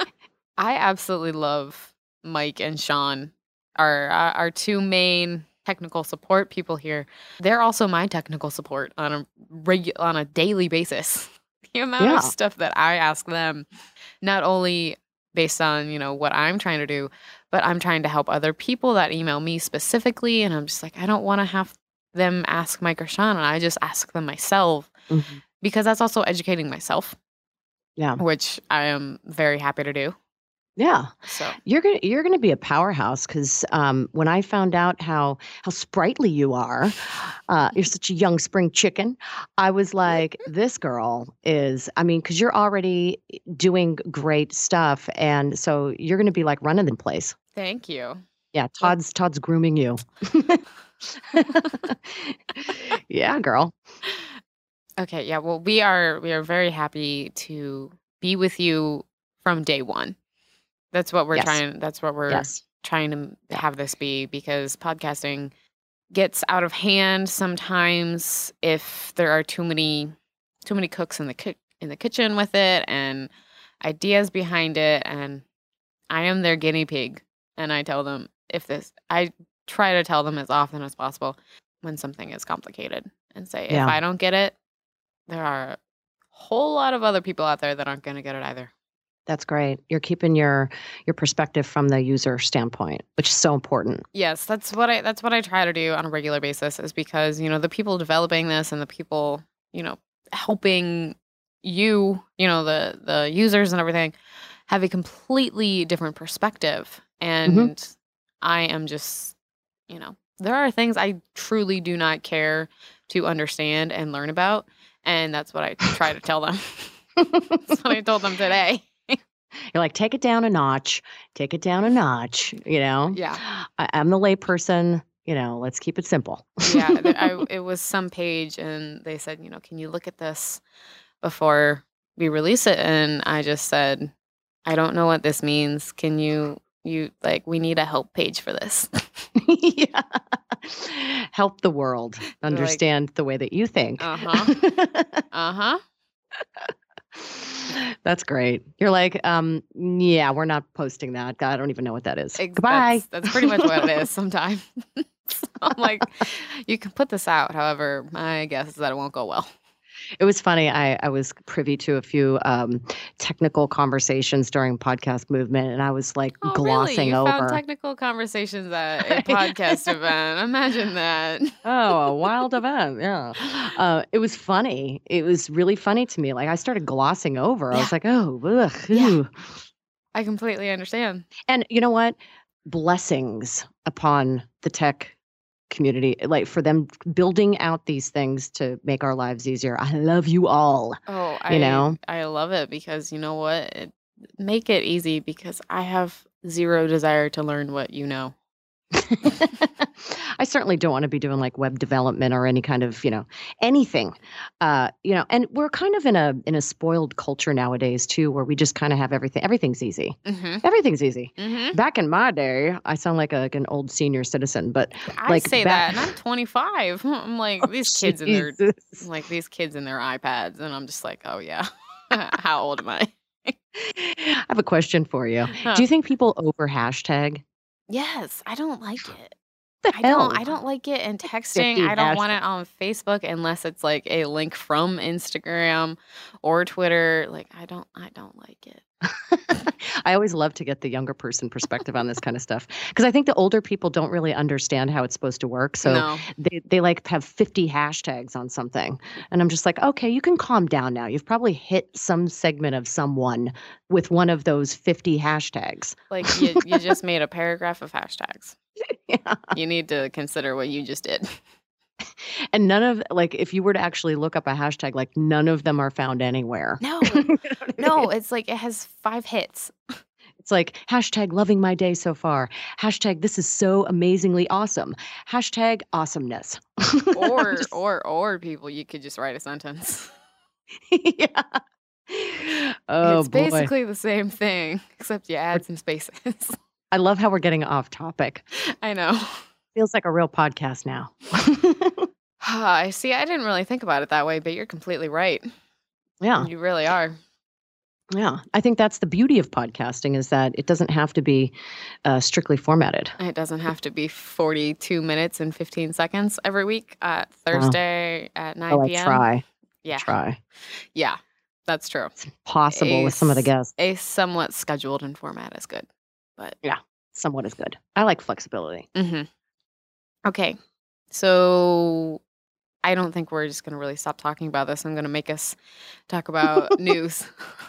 I absolutely love Mike and Sean, our our our two main technical support people here. They're also my technical support on a regu- on a daily basis. The amount Yeah. of stuff that I ask them, not only based on, you know, what I'm trying to do, but I'm trying to help other people that email me specifically, and I'm just like, I don't want to have them ask Mike or Sean, and I just ask them myself Mhm. because that's also educating myself, Yeah. which I am very happy to do. Yeah. So You're gonna you're gonna be a powerhouse because um, when I found out how how sprightly you are, uh, you're such a young spring chicken. I was like, this girl is. I mean, because you're already doing great stuff, and so you're gonna be like running the place. thank you. Yeah, Todd's Todd's grooming you. Yeah, girl. Okay, yeah. Well, we are we are very happy to be with you from day one. That's what we're Yes. trying. That's what we're Yes. trying to Yeah. have this be because podcasting gets out of hand sometimes if there are too many too many cooks in the ki- in the kitchen with it and ideas behind it. And I am their guinea pig, and I tell them if this. I try to tell them as often as possible when something is complicated, and say if Yeah. I don't get it, there are a whole lot of other people out there that aren't going to get it either. That's great. You're keeping your your perspective from the user standpoint, which is so important. Yes, that's what I that's what I try to do on a regular basis is because, you know, the people developing this and the people, you know, helping you, you know, the the users and everything have a completely different perspective. Mm-hmm. And I am just, you know, there are things I truly do not care to understand and learn about, and that's what I try to tell them. That's what I told them today. You're like, take it down a notch, take it down a notch, you know? Yeah. I, I'm the layperson, you know, let's keep it simple. Yeah, th- I, it was some page, and they said, you know, can you look at this before we release it, and I just said, I don't know what this means. Can you, you like, we need a help page for this. Yeah. Help the world Like, understand the way that you think. uh-huh, uh-huh. That's great. You're like, um, yeah, we're not posting that. God, I don't even know what that is. Ex- Goodbye. That's, that's pretty much what it is sometimes. So I'm like, you can put this out. However, my guess is that it won't go well. It was funny. I, I was privy to a few um, technical conversations during podcast movement, and I was like Oh, really? glossing You over. found technical conversations at a podcast event. Imagine that. Oh, a wild event. Yeah. Uh, it was funny. It was really funny to me. Like I started glossing over. I Yeah. was like, oh, ugh, Yeah. ooh. I completely understand. And you know what? Blessings upon the tech community, like for them building out these things to make our lives easier. I love you all. Oh, You I know? I love it because you know what? It, make it easy because I have zero desire to learn what you know. I certainly don't want to be doing like web development or any kind of, you know, anything. Uh, you know, and we're kind of in a in a spoiled culture nowadays too, where we just kind of have everything. Everything's easy. Mm-hmm. Everything's easy. Mm-hmm. Back in my day, I sound like, a, like an old senior citizen, but I like say back- that, and I'm twenty-five. I'm like Oh, these kids in their Jesus. like these kids in their iPads, and I'm just like, oh yeah, how old am I? I have a question for you. Huh. Do you think people over hashtag? Yes, I don't like it. The I hell? don't. I don't like it in texting. fifty I don't want hashtags. it on Facebook unless it's like a link from Instagram or Twitter. Like I don't. I don't like it. I always love to get the younger person perspective on this kind of stuff because I think the older people don't really understand how it's supposed to work. So No. they, they like have fifty hashtags on something. And I'm just like, okay, you can calm down now. You've probably hit some segment of someone with one of those fifty hashtags. Like you, you just made a paragraph of hashtags. Yeah. You need to consider what you just did. And none of, like, if you were to actually look up a hashtag, like, none of them are found anywhere. No, You know what I no, mean? it's like it has five hits. It's like hashtag loving my day so far. Hashtag this is so amazingly awesome. Hashtag awesomeness. Or Just- or or people, you could just write a sentence. yeah. Oh It's boy. basically the same thing, except you add some spaces. I love how we're getting off topic. I know. Feels like a real podcast now. I see. I didn't really think about it that way, but you're completely right. Yeah. You really are. Yeah. I think that's the beauty of podcasting is that it doesn't have to be uh, strictly formatted. It doesn't have to be forty-two minutes and fifteen seconds every week at Thursday at nine Oh, I p.m. try. Yeah. Try. Yeah, that's true. It's possible with some of the s- guests. A somewhat scheduled and format is good. But Somewhat is good. I like flexibility. hmm okay. So I don't think we're just going to really stop talking about this. I'm going to make us talk about news.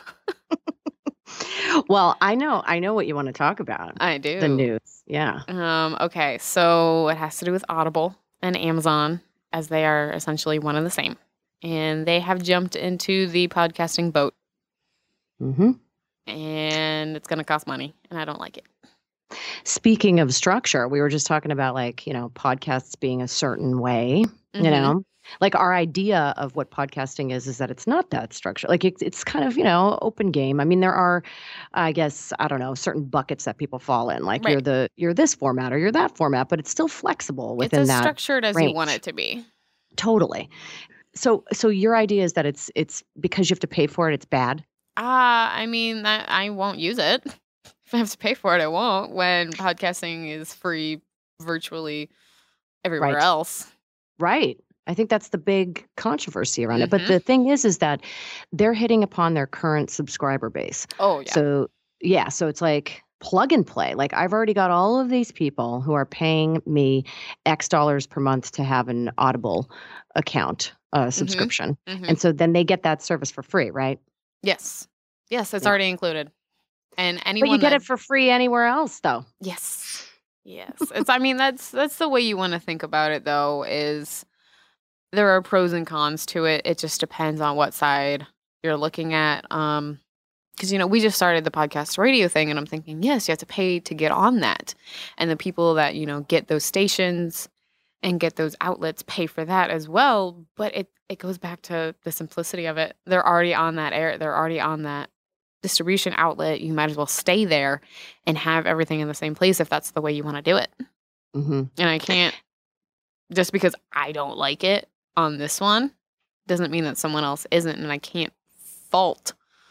Well, I know. I know what you want to talk about. I do. The news. Yeah. Um, okay, so it has to do with Audible and Amazon, as they are essentially one and the same. And they have jumped into the podcasting boat, hmm and it's going to cost money, and I don't like it. Speaking of structure, we were just talking about like, you know, podcasts being a certain way, you Mhm. know, like our idea of what podcasting is, is that it's not that structured. Like it's, it's kind of, you know, open game. I mean, there are, I guess, I don't know, certain buckets that people fall in, like you're Right. the, you're this format or you're that format, but it's still flexible It's within as that. structured as you want range. it to be. Totally. So, so your idea is that it's, it's because you have to pay for it, it's bad. Uh, I mean, I, I won't use it. If I have to pay for it, I won't, when podcasting is free virtually everywhere Right. else. Right. I think that's the big controversy around it. But Mhm. the thing is, is that they're hitting upon their current subscriber base. Oh, yeah. So, yeah. So it's like plug and play. Like I've already got all of these people who are paying me X dollars per month to have an Audible account uh, subscription. Mhm. And so then they get that service for free, right? Yes. Yes, it's Yeah. already included. And But anyone you get that it for free anywhere else, though. Yes. Yes. It's I mean that's that's the way you want to think about it though, is there are pros and cons to it. It just depends on what side you're looking at. Um because you know, we just started the podcast radio thing, and I'm thinking, yes, you have to pay to get on that. And the people that, you know, get those stations, and get those outlets, pay for that as well. But it, it goes back to the simplicity of it. They're already on that air. They're already on that distribution outlet. You might as well stay there and have everything in the same place if that's the way you want to do it. hmm And I can't, just because I don't like it on this one, doesn't mean that someone else isn't. And I can't fault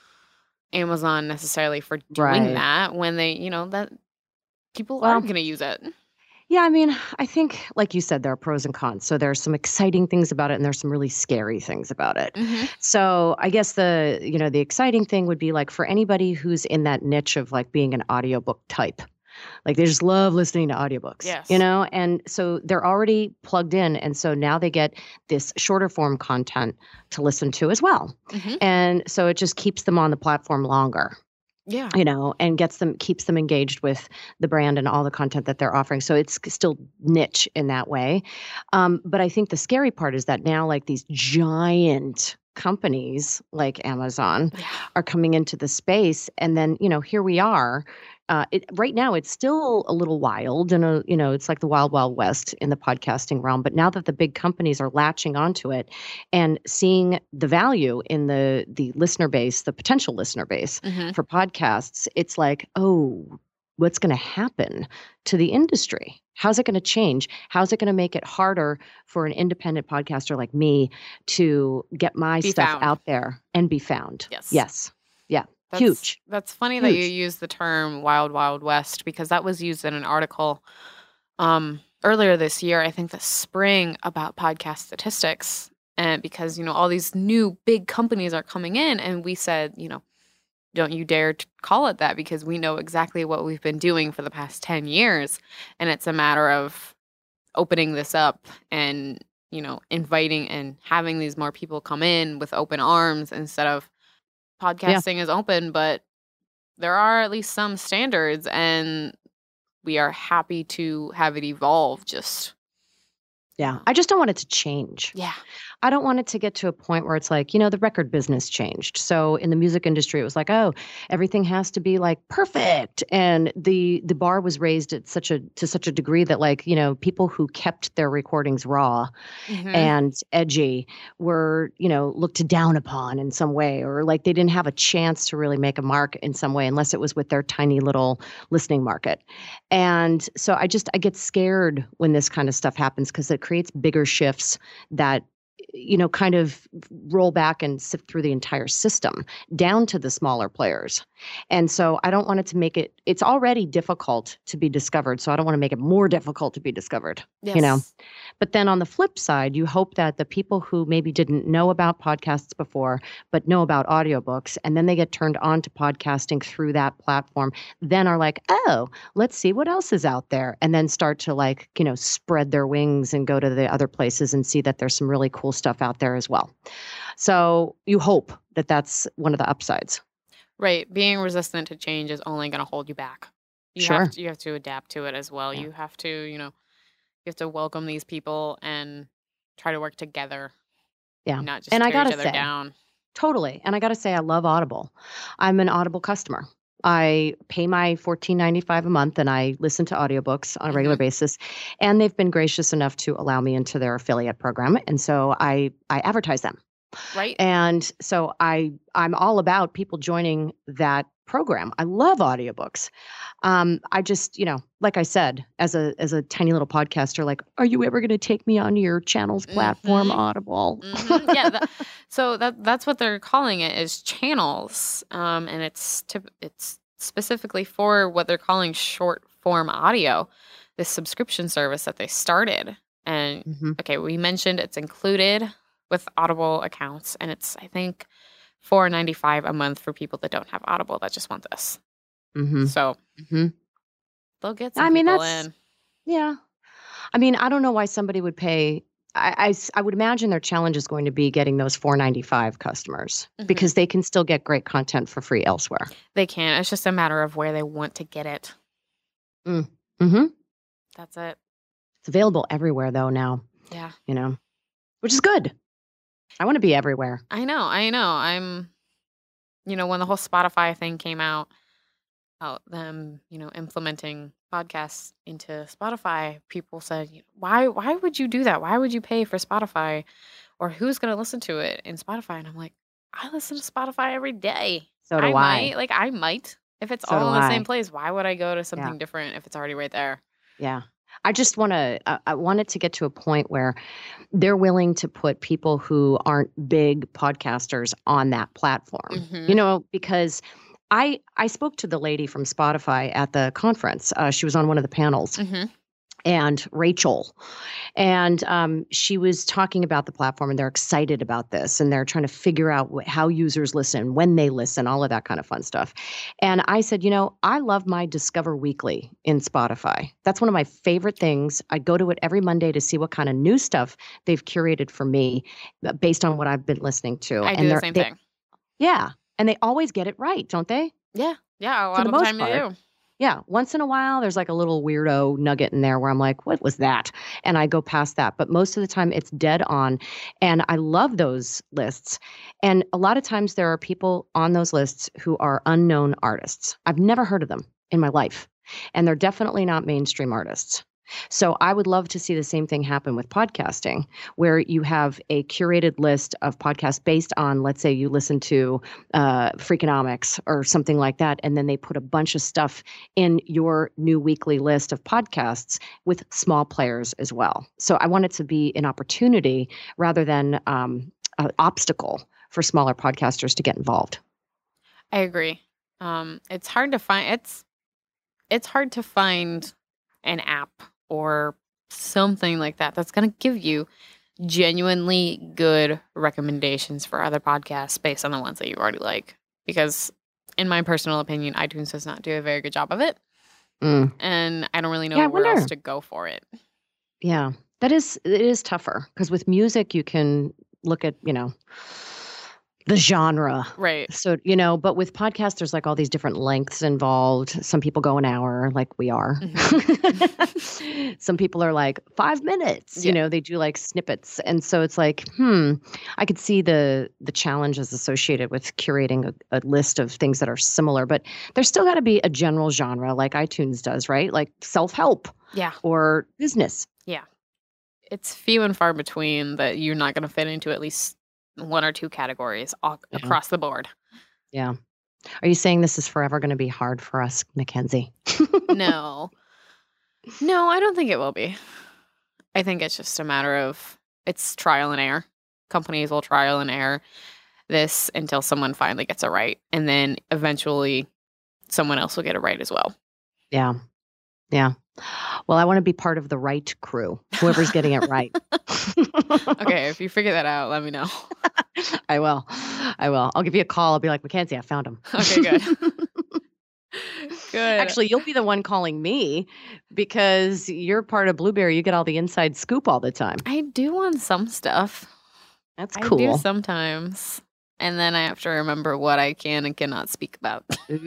Amazon necessarily for doing Right. that when they, you know, that people Well, aren't going to use it. yeah, I mean, I think, like you said, there are pros and cons. So there's some exciting things about it, and there's some really scary things about it. Mm-hmm. So I guess the, you know, the exciting thing would be like for anybody who's in that niche of like being an audiobook type. Like they just love listening to audiobooks, Yes. you know? And so they're already plugged in. And so now they get this shorter form content to listen to as well. Mm-hmm. And so it just keeps them on the platform longer. Yeah. You know, and gets them, keeps them engaged with the brand and all the content that they're offering. So it's still niche in that way. Um, but I think the scary part is that now, like these giant companies like Amazon Yeah. are coming into the space, and then you know, here we are. Uh, it, right now, it's still a little wild, and a, you know, it's like the wild, wild west in the podcasting realm. But now that the big companies are latching onto it and seeing the value in the the listener base, the potential listener base Mm-hmm. for podcasts, it's like, oh, what's going to happen to the industry? How's it going to change? How's it going to make it harder for an independent podcaster like me to get my Be stuff found. out there and be found? Yes. Yes. Yeah. That's, Huge. That's funny that you Huge. use the term wild, wild west, because that was used in an article um, earlier this year, I think the spring, about podcast statistics. And because, you know, all these new big companies are coming in, and we said, you know, don't you dare to call it that, because we know exactly what we've been doing for the past ten years. And it's a matter of opening this up and, you know, inviting and having these more people come in with open arms, instead of podcasting is open, but there are at least some standards, and we are happy to have it evolve. Just Yeah. I just don't want it to change. yeah. I don't want it to get to a point where it's like, you know, the record business changed. So in the music industry, it was like, oh, everything has to be like perfect. And the the bar was raised at such a to such a degree that, like, you know, people who kept their recordings raw Mm-hmm. and edgy were, you know, looked down upon in some way, or like they didn't have a chance to really make a mark in some way unless it was with their tiny little listening market. And so I just I get scared when this kind of stuff happens, because it creates bigger shifts that, you know, kind of roll back and sift through the entire system down to the smaller players. And so I don't want it to make it, it's already difficult to be discovered. So I don't want to make it more difficult to be discovered, Yes. you know. But then on the flip side, you hope that the people who maybe didn't know about podcasts before, but know about audiobooks, and then they get turned on to podcasting through that platform, then are like, oh, let's see what else is out there. And then start to, like, you know, spread their wings and go to the other places and see that there's some really cool stuff out there as well. So you hope that that's one of the upsides. Right. Being resistant to change is only going to hold you back. You Sure. have to, you have to adapt to it as well. Yeah. You have to, you know, you have to welcome these people and try to work together, Yeah. not just And I tear each gotta other say, down. totally. And I got to say, I love Audible. I'm an Audible customer. I pay my fourteen ninety-five a month, and I listen to audiobooks on a regular Mm-hmm. basis. And they've been gracious enough to allow me into their affiliate program. And so I I advertise them. Right. And so I I'm all about people joining that program. I love audiobooks. Um, I just, you know, like I said, as a as a tiny little podcaster, like, are you ever going to take me onto your channel's platform, Mm-hmm. Audible? Mm-hmm. Yeah. That, so that that's what they're calling it, is channels. Um, and it's tip, it's specifically for what they're calling short form audio, this subscription service that they started. And hmm okay, we mentioned it's included with Audible accounts, and it's, I think, four ninety-five a month for people that don't have Audible, that just want this. hmm So hmm they'll get some I mean, people that's in. yeah. I mean, I don't know why somebody would pay. I, I s- I would imagine their challenge is going to be getting those four ninety-five customers, Mhm. because they can still get great content for free elsewhere. They can. It's just a matter of where they want to get it. Mm-hmm. That's it. It's available everywhere though now, Yeah. you know, which is good. I want to be everywhere. I know. I know. I'm, you know, when the whole Spotify thing came out, about them, you know, implementing podcasts into Spotify, people said, "You- why why would you do that? Why would you pay for Spotify? Or who's going to listen to it in Spotify?" And I'm like, I listen to Spotify every day. So I do I. might, like I might. If it's So do all in the same I. place, why would I go to Yeah. something different if it's already right there? Yeah. I just want to, I, I want it to get to a point where they're willing to put people who aren't big podcasters on that platform, you Mhm. know, because I, I spoke to the lady from Spotify at the conference. Uh, she was on one of the panels, Mhm. and Rachel. And um, she was talking about the platform, and they're excited about this, and they're trying to figure out wh- how users listen, when they listen, all of that kind of fun stuff. And I said, you know, I love my Discover Weekly in Spotify. That's one of my favorite things. I go to it every Monday to see what kind of new stuff they've curated for me uh, based on what I've been listening to. I do And the they're same they, thing. yeah, and they always get it right, don't they? Yeah. Yeah, a For lot the of the most time they part. do. Yeah, once in a while, there's like a little weirdo nugget in there where I'm like, "What was that?" And I go past that. But most of the time, it's dead on. And I love those lists. And a lot of times, there are people on those lists who are unknown artists. I've never heard of them in my life. And they're definitely not mainstream artists. So I would love to see the same thing happen with podcasting, where you have a curated list of podcasts based on, let's say, you listen to uh, Freakonomics or something like that, and then they put a bunch of stuff in your new weekly list of podcasts with small players as well. So I want it to be an opportunity rather than um, an obstacle for smaller podcasters to get involved. I agree. Um, it's hard to find it's it's hard to find an app or something like that that's going to give you genuinely good recommendations for other podcasts based on the ones that you already like. Because, in my personal opinion, iTunes does not do a very good job of it. Mm. And I don't really Yeah, I know where else wonder. to go for it. Yeah, that is it is tougher because with music you can look at, you know, the genre. Right. So, you know, but with podcasts, there's like all these different lengths involved. Some people go an hour, like we are. hmm Some people are like five minutes. You Yeah. know, they do like snippets, and so it's like, hmm, I could see the the challenges associated with curating a, a list of things that are similar, but there's still got to be a general genre, like iTunes does, right? Like self help Yeah. or business. Yeah. It's few and far between that you're not going to fit into at least one or two categories all, Yeah, across the board. yeah. Are you saying this is forever going to be hard for us, Mackenzie? No. No, I don't think it will be. I think it's just a matter of it's trial and error. Companies will trial and error this until someone finally gets it right. And then eventually someone else will get it right as well. Yeah. Yeah. Well, I want to be part of the right crew, whoever's getting it right. Okay, if you figure that out, let me know. I will. I will. I'll give you a call. I'll be like, Mackenzie, I found him. Okay, good. Good. Actually, you'll be the one calling me because you're part of Blueberry. You get all the inside scoop all the time. I do on some stuff. That's I do cool. sometimes. And then I have to remember what I can and cannot speak about.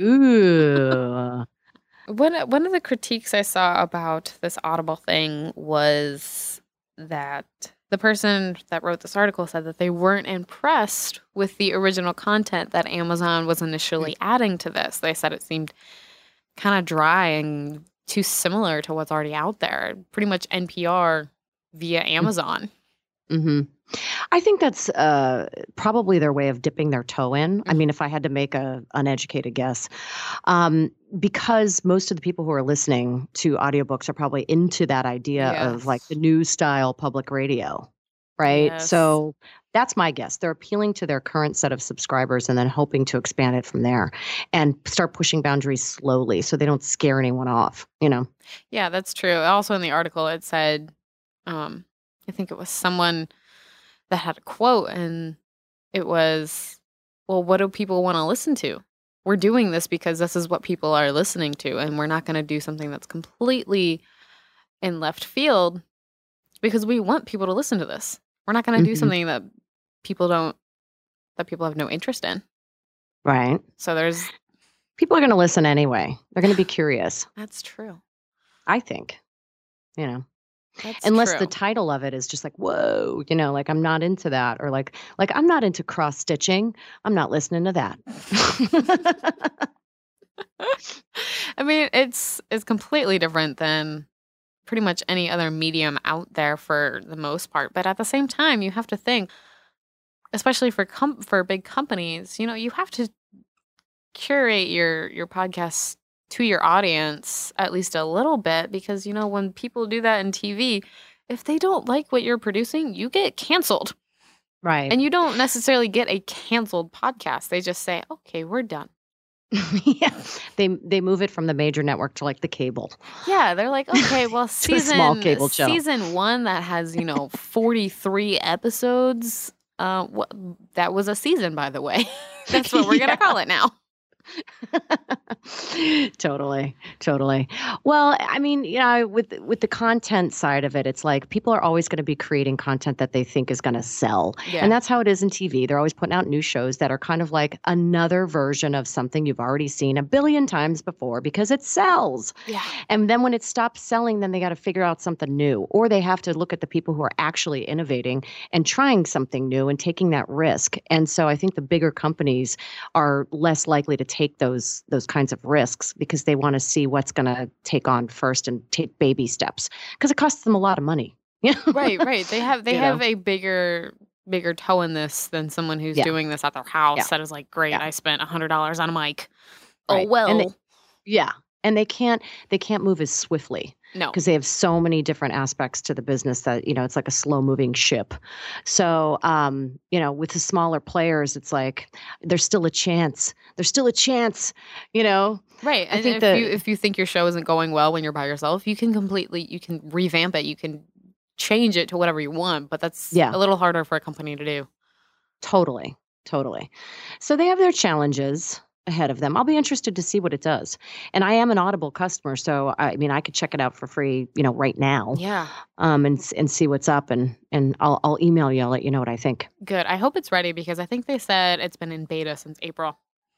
Ooh. One one of the critiques I saw about this Audible thing was that the person that wrote this article said that they weren't impressed with the original content that Amazon was initially adding to this. They said it seemed kind of dry and too similar to what's already out there. Pretty much N P R via Amazon. Mm-hmm. I think that's uh, probably their way of dipping their toe in. I Mhm. mean, if I had to make a uneducated guess, um, because most of the people who are listening to audiobooks are probably into that idea of like the Yes. new style public radio, right? Yes. So that's my guess. They're appealing to their current set of subscribers and then hoping to expand it from there and start pushing boundaries slowly so they don't scare anyone off, you know? Yeah, that's true. Also in the article it said, um, I think it was someone that had a quote and it was, well, what do people want to listen to? We're doing this because this is what people are listening to, and we're not going to do something that's completely in left field because we want people to listen to this. We're not going to do Mhm. something that people don't that people have no interest in. Right. So there's People are going to listen anyway. They're going to be curious, that's true. I think, you know. That's Unless the true. title of it is just like, whoa, you know, like I'm not into that. Or like, like I'm not into cross stitching. I'm not listening to that. I mean, it's it's completely different than pretty much any other medium out there for the most part. But at the same time, you have to think, especially for com- for big companies, you know, you have to curate your your podcast to your audience at least a little bit because you know when people do that in T V, if they don't like what you're producing, you get canceled. Right. And you don't necessarily get a canceled podcast. They just say, "Okay, we're done." Yeah. They they move it from the major network to like the cable. Yeah, they're like, "Okay, well, To a small season cable channel. season one that has, you know, forty-three episodes, uh wha- that was a season, by the way. That's what we're going to Yeah. call it now." Totally, totally. Well, I mean, you know, with with the content side of it, it's like people are always going to be creating content that they think is going to sell. Yeah. And that's how it is in T V. They're always putting out new shows that are kind of like another version of something you've already seen a billion times before because it sells. Yeah. And then when it stops selling, then they got to figure out something new, or they have to look at the people who are actually innovating and trying something new and taking that risk. And so I think the bigger companies are less likely to take those those kinds of risks because they want to see what's going to take on first and take baby steps because it costs them a lot of money. Yeah. Right, right. They have they You have know? a bigger bigger toe in this than someone who's Yeah. doing this at their house Yeah. that is like, "Great, Yeah. I spent one hundred dollars on a mic." Right. Oh, And they, well. yeah. And they can't they can't move as swiftly No. because they have so many different aspects to the business that, you know, it's like a slow moving ship. So, um, you know, with the smaller players, it's like there's still a chance. There's still a chance, you know. Right. I And think if that you if you think your show isn't going well when you're by yourself, you can completely you can revamp it. You can change it to whatever you want, but that's Yeah. a little harder for a company to do. Totally, totally. So they have their challenges ahead of them. I'll be interested to see what it does. And I am an Audible customer, so I mean I could check it out for free, you know, right now. Yeah. Um and s- and see what's up and and I'll I'll email you, I'll let you know what I think. Good. I hope it's ready because I think they said it's been in beta since April.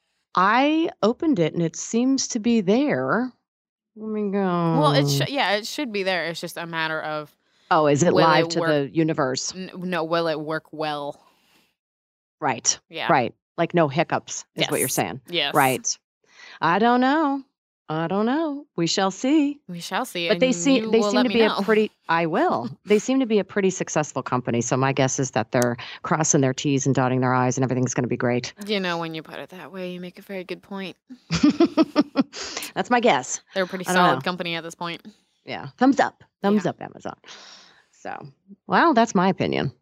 I opened it and it seems to be there. Let me Well, it go. sh- yeah, it should be there. It's just a matter of Oh, is it will live it to work? the universe? N- no, will it work well? Right. Yeah. Right. Like no hiccups is what you're Yes. saying. Yes. Right. I don't know. I don't know. We shall see. We shall see, But they and seem you they will seem let to me be a know. pretty I will. They seem to be a pretty successful company. So my guess is that they're crossing their T's and dotting their I's and everything's going to be great. You know, when you put it that way, you make a very good point. That's my guess. They're a pretty I don't solid know. company at this point. Yeah. Thumbs up. Thumbs Yeah. up, Amazon. So, well, that's my opinion.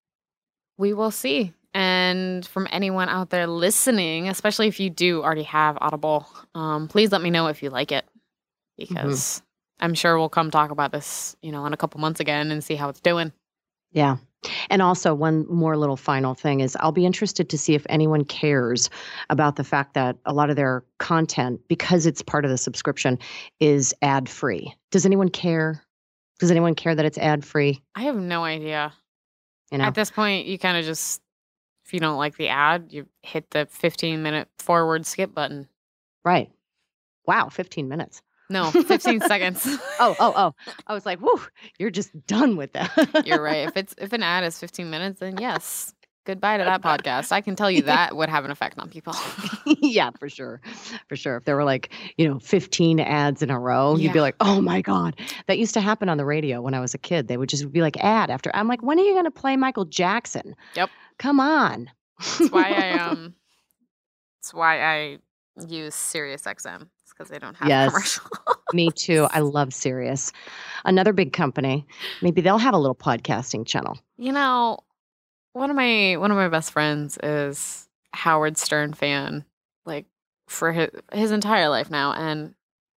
We will see. And from anyone out there listening, especially if you do already have Audible, um, please let me know if you like it because I'm sure we'll come talk about this, you know, in a couple months again and see how it's doing. Yeah. And also, one more little final thing is I'll be interested to see if anyone cares about the fact that a lot of their content, because it's part of the subscription, is ad free. Does anyone care? Does anyone care that it's ad free? I have no idea. You know, At this point, you kind of just, if you don't like the ad, you hit the fifteen minute forward skip button. right. Wow, fifteen minutes. No, fifteen seconds. Oh, oh, oh. I was like, whoo, you're just done with that. You're right. If it's if an ad is fifteen minutes, then yes. Goodbye to that podcast. I can tell you that would have an effect on people. Yeah, for sure. For sure. If there were like, you know, fifteen ads in a row, you'd be Yeah. like, oh my God. That used to happen on the radio when I was a kid. They would just be like ad after. I'm like, when are you going to play Michael Jackson? Yep. Come on. That's why I um that's why I use SiriusXM. It's because they don't have Yes. commercials. Me too. I love Sirius. Another big company. Maybe they'll have a little podcasting channel. You know, one of my one of my best friends is Howard Stern fan, like for his his entire life now, and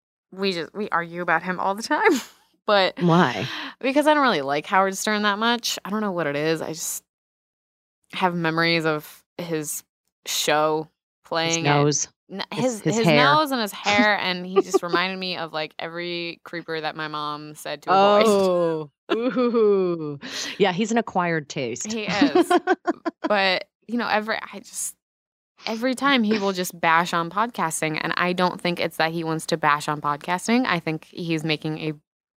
we just we argue about him all the time. But Why? because I don't really like Howard Stern that much. I don't know what it is. I just have memories of his show His playing it. nose. N- His- His his his, hair. nose and his hair, and he just reminded me of like every creeper that my mom said to avoid. Oh. Ooh. Yeah, he's an acquired taste. He is. But you know, every I just every time he will just bash on podcasting, and I don't think it's that he wants to bash on podcasting. I think he's making a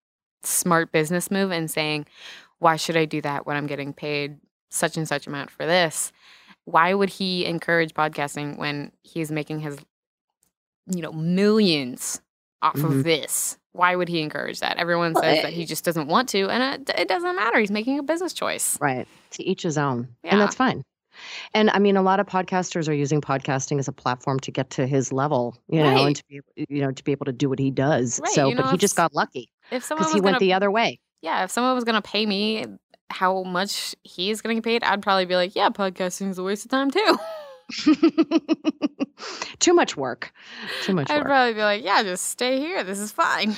smart business move and saying, "Why should I do that when I'm getting paid such and such amount for this?" Why would he encourage podcasting when he's making his, you know, millions off Mm-hmm. of this. Why would he encourage that? Everyone Well, says eh, that he just doesn't want to, and it, it doesn't matter. He's making a business choice. right. To each his own. And Yeah. that's fine. And I mean, a lot of podcasters are using podcasting as a platform to get to his level, you know, and Right. to be, able- you know, to be able to do what he does. Right. So, You but know, he if just s- got lucky if someone because he was went gonna, the other way. yeah, if someone was gonna pay me how much he's getting paid, I'd probably be like, yeah, podcasting is a waste of time too. Too much work. Too much I'd work. probably be like, yeah, just stay here. This is fine.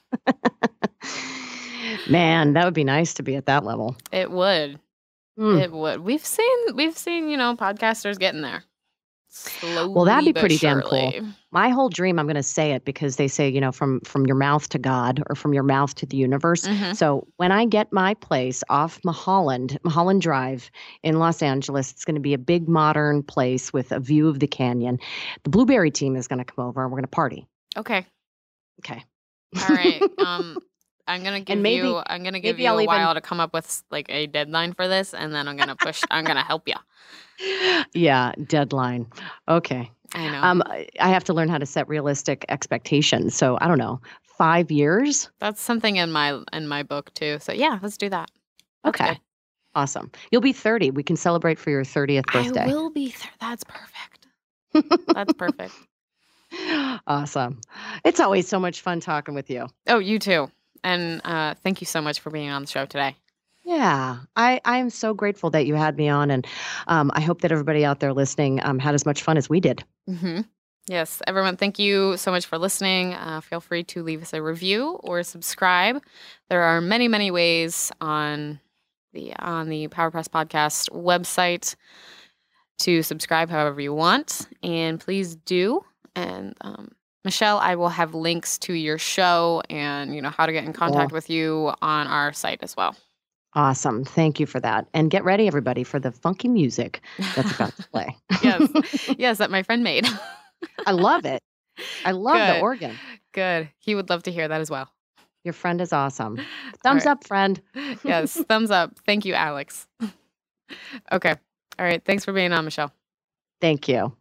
Man, that would be nice to be at that level. It would. Mm. It would. We've seen we've seen, you know, podcasters getting there. Slowly Well, that'd be but pretty damn cool. surely. My whole dream, I'm going to say it because they say, you know, from from your mouth to God or from your mouth to the universe. Mhm. So when I get my place off Mulholland, Mulholland Drive in Los Angeles, it's going to be a big modern place with a view of the canyon. The Blueberry team is going to come over and we're going to party. Okay. Okay. All right. Um I'm gonna give maybe- you I'm gonna give maybe you I'll a even- while to come up with like a deadline for this, and then I'm gonna push I'm gonna help you. Yeah, deadline. Okay. I know. Um, I I have to learn how to set realistic expectations. So I don't know, five years. That's something in my in my book too. So yeah, let's do that. That's Okay. good. Awesome. You'll be thirty. We can celebrate for your thirtieth birthday. I will be there. That's perfect. That's perfect. Awesome. It's always so much fun talking with you. Oh, you too. And uh, thank you so much for being on the show today. Yeah, I, I am so grateful that you had me on. And um, I hope that everybody out there listening um, had as much fun as we did. Mm-hmm. Yes, everyone, thank you so much for listening. Uh, feel free to leave us a review or subscribe. There are many, many ways on the on the PowerPress Podcast website to subscribe however you want. And please do. And um, Michelle, I will have links to your show and, you know, how to get in contact Cool. with you on our site as well. Awesome. Thank you for that. And get ready, everybody, for the funky music that's about to play. Yes. Yes, that my friend made. I love it. I love the Good. organ. Good. He would love to hear that as well. Your friend is awesome. Thumbs right. up, friend. Yes, thumbs up. Thank you, Alex. Okay. All right. Thanks for being on, Michelle. Thank you.